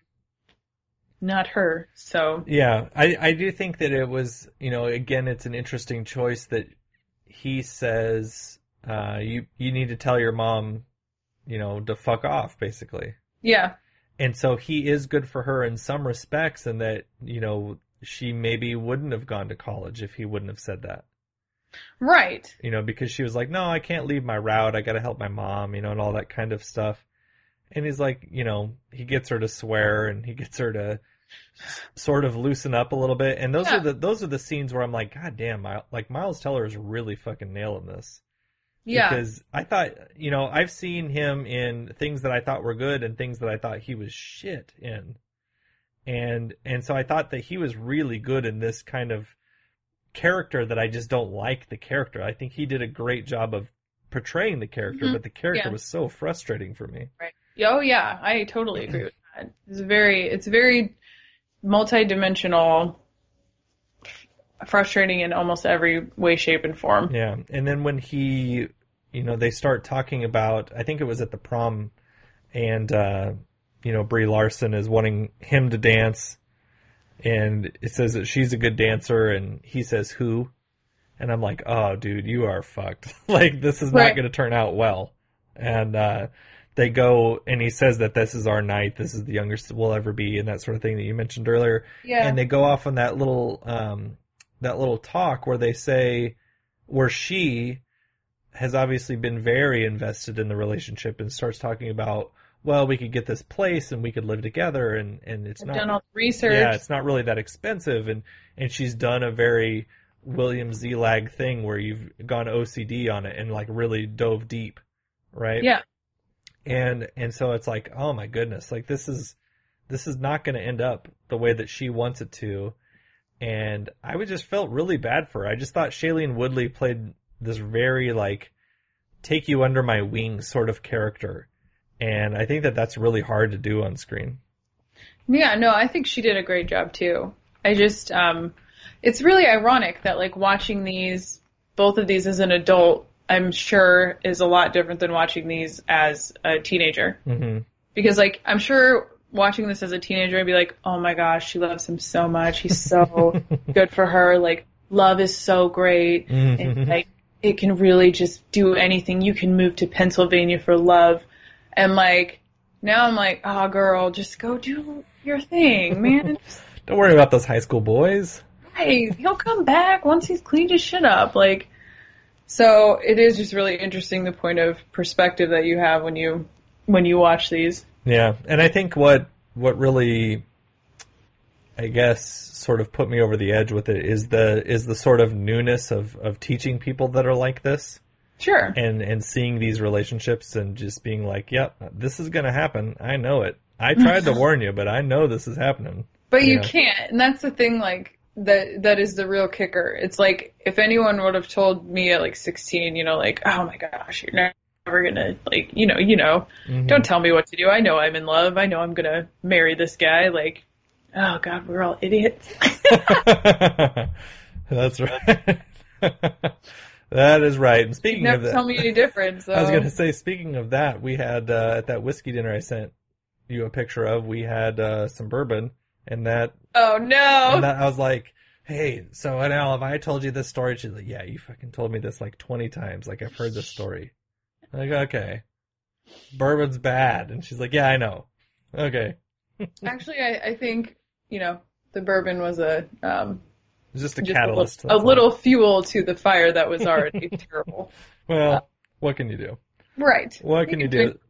not her, so... Yeah, I, I do think that it was, you know, again, it's an interesting choice that he says, uh, you you need to tell your mom, you know, to fuck off, basically. Yeah. And so he is good for her in some respects, and that, you know, she maybe wouldn't have gone to college if he wouldn't have said that. Right. You know, because she was like, no, I can't leave my route, I gotta help my mom, you know, and all that kind of stuff. And he's like, you know, he gets her to swear and he gets her to s- sort of loosen up a little bit. And those yeah. are the those are the scenes where I'm like, God damn, My, like Miles Teller is really fucking nailing this. Yeah. Because I thought, you know, I've seen him in things that I thought were good and things that I thought he was shit in. And and so I thought that he was really good in this kind of character that I just don't like the character. I think he did a great job of portraying the character, mm-hmm. but the character yeah. was so frustrating for me. Right. Oh yeah, I totally agree with that. It's very, it's very multi-dimensional, frustrating in almost every way, shape, and form. Yeah, and then when he, you know, they start talking about, I think it was at the prom, and uh, you know, Brie Larson is wanting him to dance, and it says that she's a good dancer, and he says who, and I'm like, oh, dude, you are fucked. Like, this is not right. going to turn out well, and. uh They go, and he says that this is our night, this is the youngest we'll ever be, and that sort of thing that you mentioned earlier. Yeah. And they go off on that little, um, that little talk where they say, where she has obviously been very invested in the relationship and starts talking about, well, we could get this place and we could live together, and, and it's I've not... done all the research. Yeah, it's not really that expensive, and, and she's done a very William Zelag thing where you've gone O C D on it and, like, really dove deep, right? Yeah. And and so it's like, oh my goodness, like this is this is not going to end up the way that she wants it to. And I would just felt really bad for her. I just thought Shailene Woodley played this very like take you under my wing sort of character. And I think that that's really hard to do on screen. Yeah, no, I think she did a great job too. I just, um, it's really ironic that like watching these, both of these as an adult, I'm sure is a lot different than watching these as a teenager. Mm-hmm. Because, like, I'm sure watching this as a teenager, I'd be like, oh my gosh, she loves him so much. He's so good for her. Like, love is so great. Mm-hmm. And, like, it can really just do anything. You can move to Pennsylvania for love. And, like, now I'm like, oh, girl, just go do your thing, man. Don't worry about those high school boys. Hey, he'll come back once he's cleaned his shit up. Like, so it is just really interesting the point of perspective that you have when you when you watch these. Yeah, and I think what what really, I guess, sort of put me over the edge with it is the is the sort of newness of, of teaching people that are like this. Sure. And and seeing these relationships and just being like, yep, this is going to happen. I know it. I tried to warn you, but I know this is happening. But you, you know? can't, and that's the thing, like, that that is the real kicker. It's like, if anyone would have told me at, like, sixteen, you know, like, oh my gosh, you're never gonna, like, you know, you know, mm-hmm. don't tell me what to do. I know I'm in love. I know I'm gonna marry this guy. Like, oh God, we're all idiots. That's right. That is right. And speaking you of that, never tell me any different. So. I was going to say, speaking of that, we had uh, at that whiskey dinner I sent you a picture of, we had uh, some bourbon, and that. Oh no! And that, I was like, "Hey, so Anel, have I told you this story?" She's like, "Yeah, you fucking told me this like twenty times. Like I've heard this story." I'm like, okay, bourbon's bad, and she's like, "Yeah, I know." Okay. Actually, I, I think you know the bourbon was a. Um, It's just a just catalyst. A little, a little fuel to the fire that was already terrible. Well, uh, what can you do? Right. What can you do?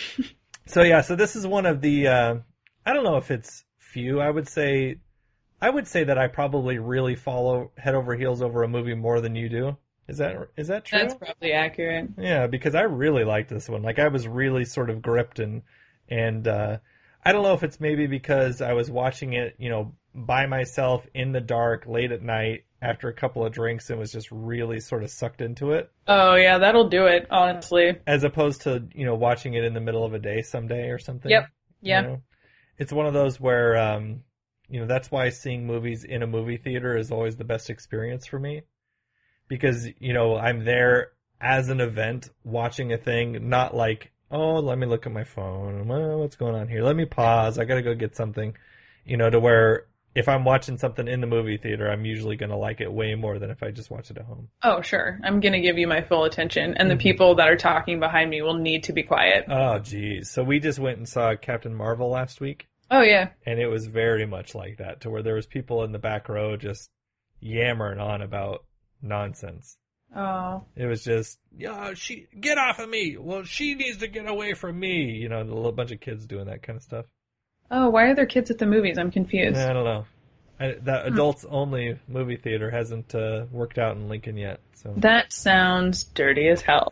So yeah, so this is one of the, uh, I don't know if it's few, I would say, I would say that I probably really follow head over heels over a movie more than you do. Is that, is that true? That's probably accurate. Yeah, because I really liked this one. Like I was really sort of gripped and, and, uh, I don't know if it's maybe because I was watching it, you know, by myself in the dark late at night after a couple of drinks and was just really sort of sucked into it. Oh yeah, that'll do it, honestly. As opposed to, you know, watching it in the middle of a day someday or something. Yep. Yeah. You know? It's one of those where, um, you know, that's why seeing movies in a movie theater is always the best experience for me. Because, you know, I'm there as an event watching a thing, not like, oh, let me look at my phone. Well, what's going on here? Let me pause. I gotta go get something. You know, to where if I'm watching something in the movie theater, I'm usually going to like it way more than if I just watch it at home. Oh, sure. I'm going to give you my full attention, and Mm-hmm. the people that are talking behind me will need to be quiet. Oh, geez. So we just went and saw Captain Marvel last week. Oh, yeah. And it was very much like that, to where there was people in the back row just yammering on about nonsense. Oh. It was just, yeah, she, get off of me. Well, she needs to get away from me. You know, a little bunch of kids doing that kind of stuff. Oh, why are there kids at the movies? I'm confused. I don't know. I, that adults only movie theater hasn't uh, worked out in Lincoln yet. So that sounds dirty as hell.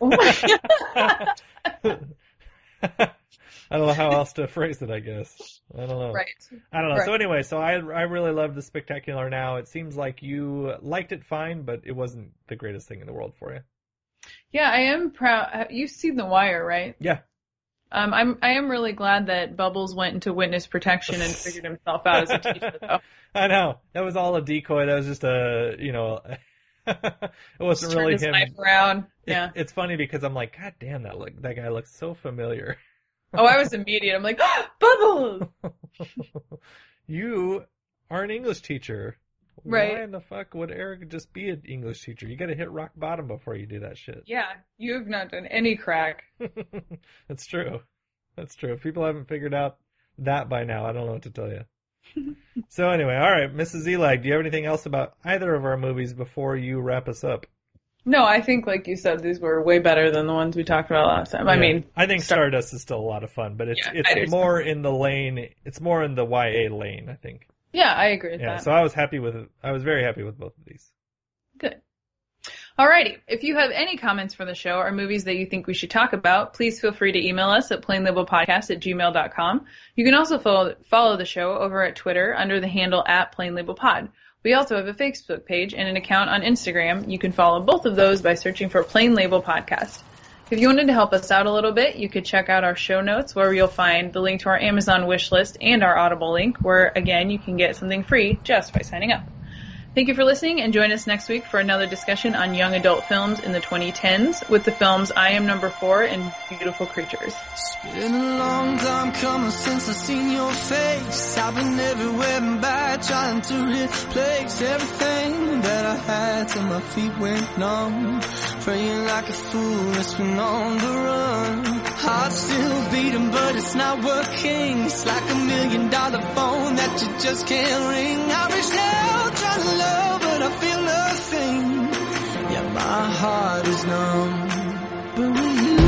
I don't know how else to phrase it, I guess. I don't know. Right. I don't know. Right. So anyway, so I I really loved The Spectacular Now. It seems like you liked it fine, but it wasn't the greatest thing in the world for you. Yeah, I am proud. You've seen The Wire, right? Yeah. Um, I'm I am really glad that Bubbles went into witness protection and figured himself out as a teacher, though. I know. That was all a decoy. That was just a, you know, it wasn't Just really turned his him. knife around. It- Yeah. It's funny because I'm like, God damn, that look, that guy looks so familiar. Oh, I was immediate. I'm like, ah, Bubbles! You are an English teacher. Right. Why in the fuck would Eric just be an English teacher? You gotta hit rock bottom before you do that shit. Yeah, you have not done any crack. That's true. That's true. If people haven't figured out that by now, I don't know what to tell you. So anyway, all right, Missus Elag, do you have anything else about either of our movies before you wrap us up? No, I think, like you said, these were way better than the ones we talked about last time. I Yeah. mean, I think Stardust is still a lot of fun, but it's Yeah, I do it's more in the lane. It's more in the Y A lane, I think. yeah, I agree with Yeah. that. So I was happy with it. I was very happy with both of these. Good. Alrighty, if you have any comments for the show or movies that you think we should talk about, please feel free to email us at plainlabelpodcast at gmail dot com. You can also follow, follow the show over at Twitter under the handle at plainlabelpod. We also have a Facebook page and an account on Instagram. You can follow both of those by searching for Plain Label Podcast. If you wanted to help us out a little bit, you could check out our show notes where you'll find the link to our Amazon wish list and our Audible link where, again, you can get something free just by signing up. Thank you for listening, and join us next week for another discussion on young adult films in the twenty tens with the films I Am Number Four and Beautiful Creatures. Been a long time coming since I seen your face. I've been everywhere and back trying to replace everything that I had till my feet went numb. Praying like a fool that's been on the run. Heart still beating but it's not working. It's like a million dollar phone that you just can't ring. I reach out trying to love but I feel nothing. Yeah, my heart is numb. But will you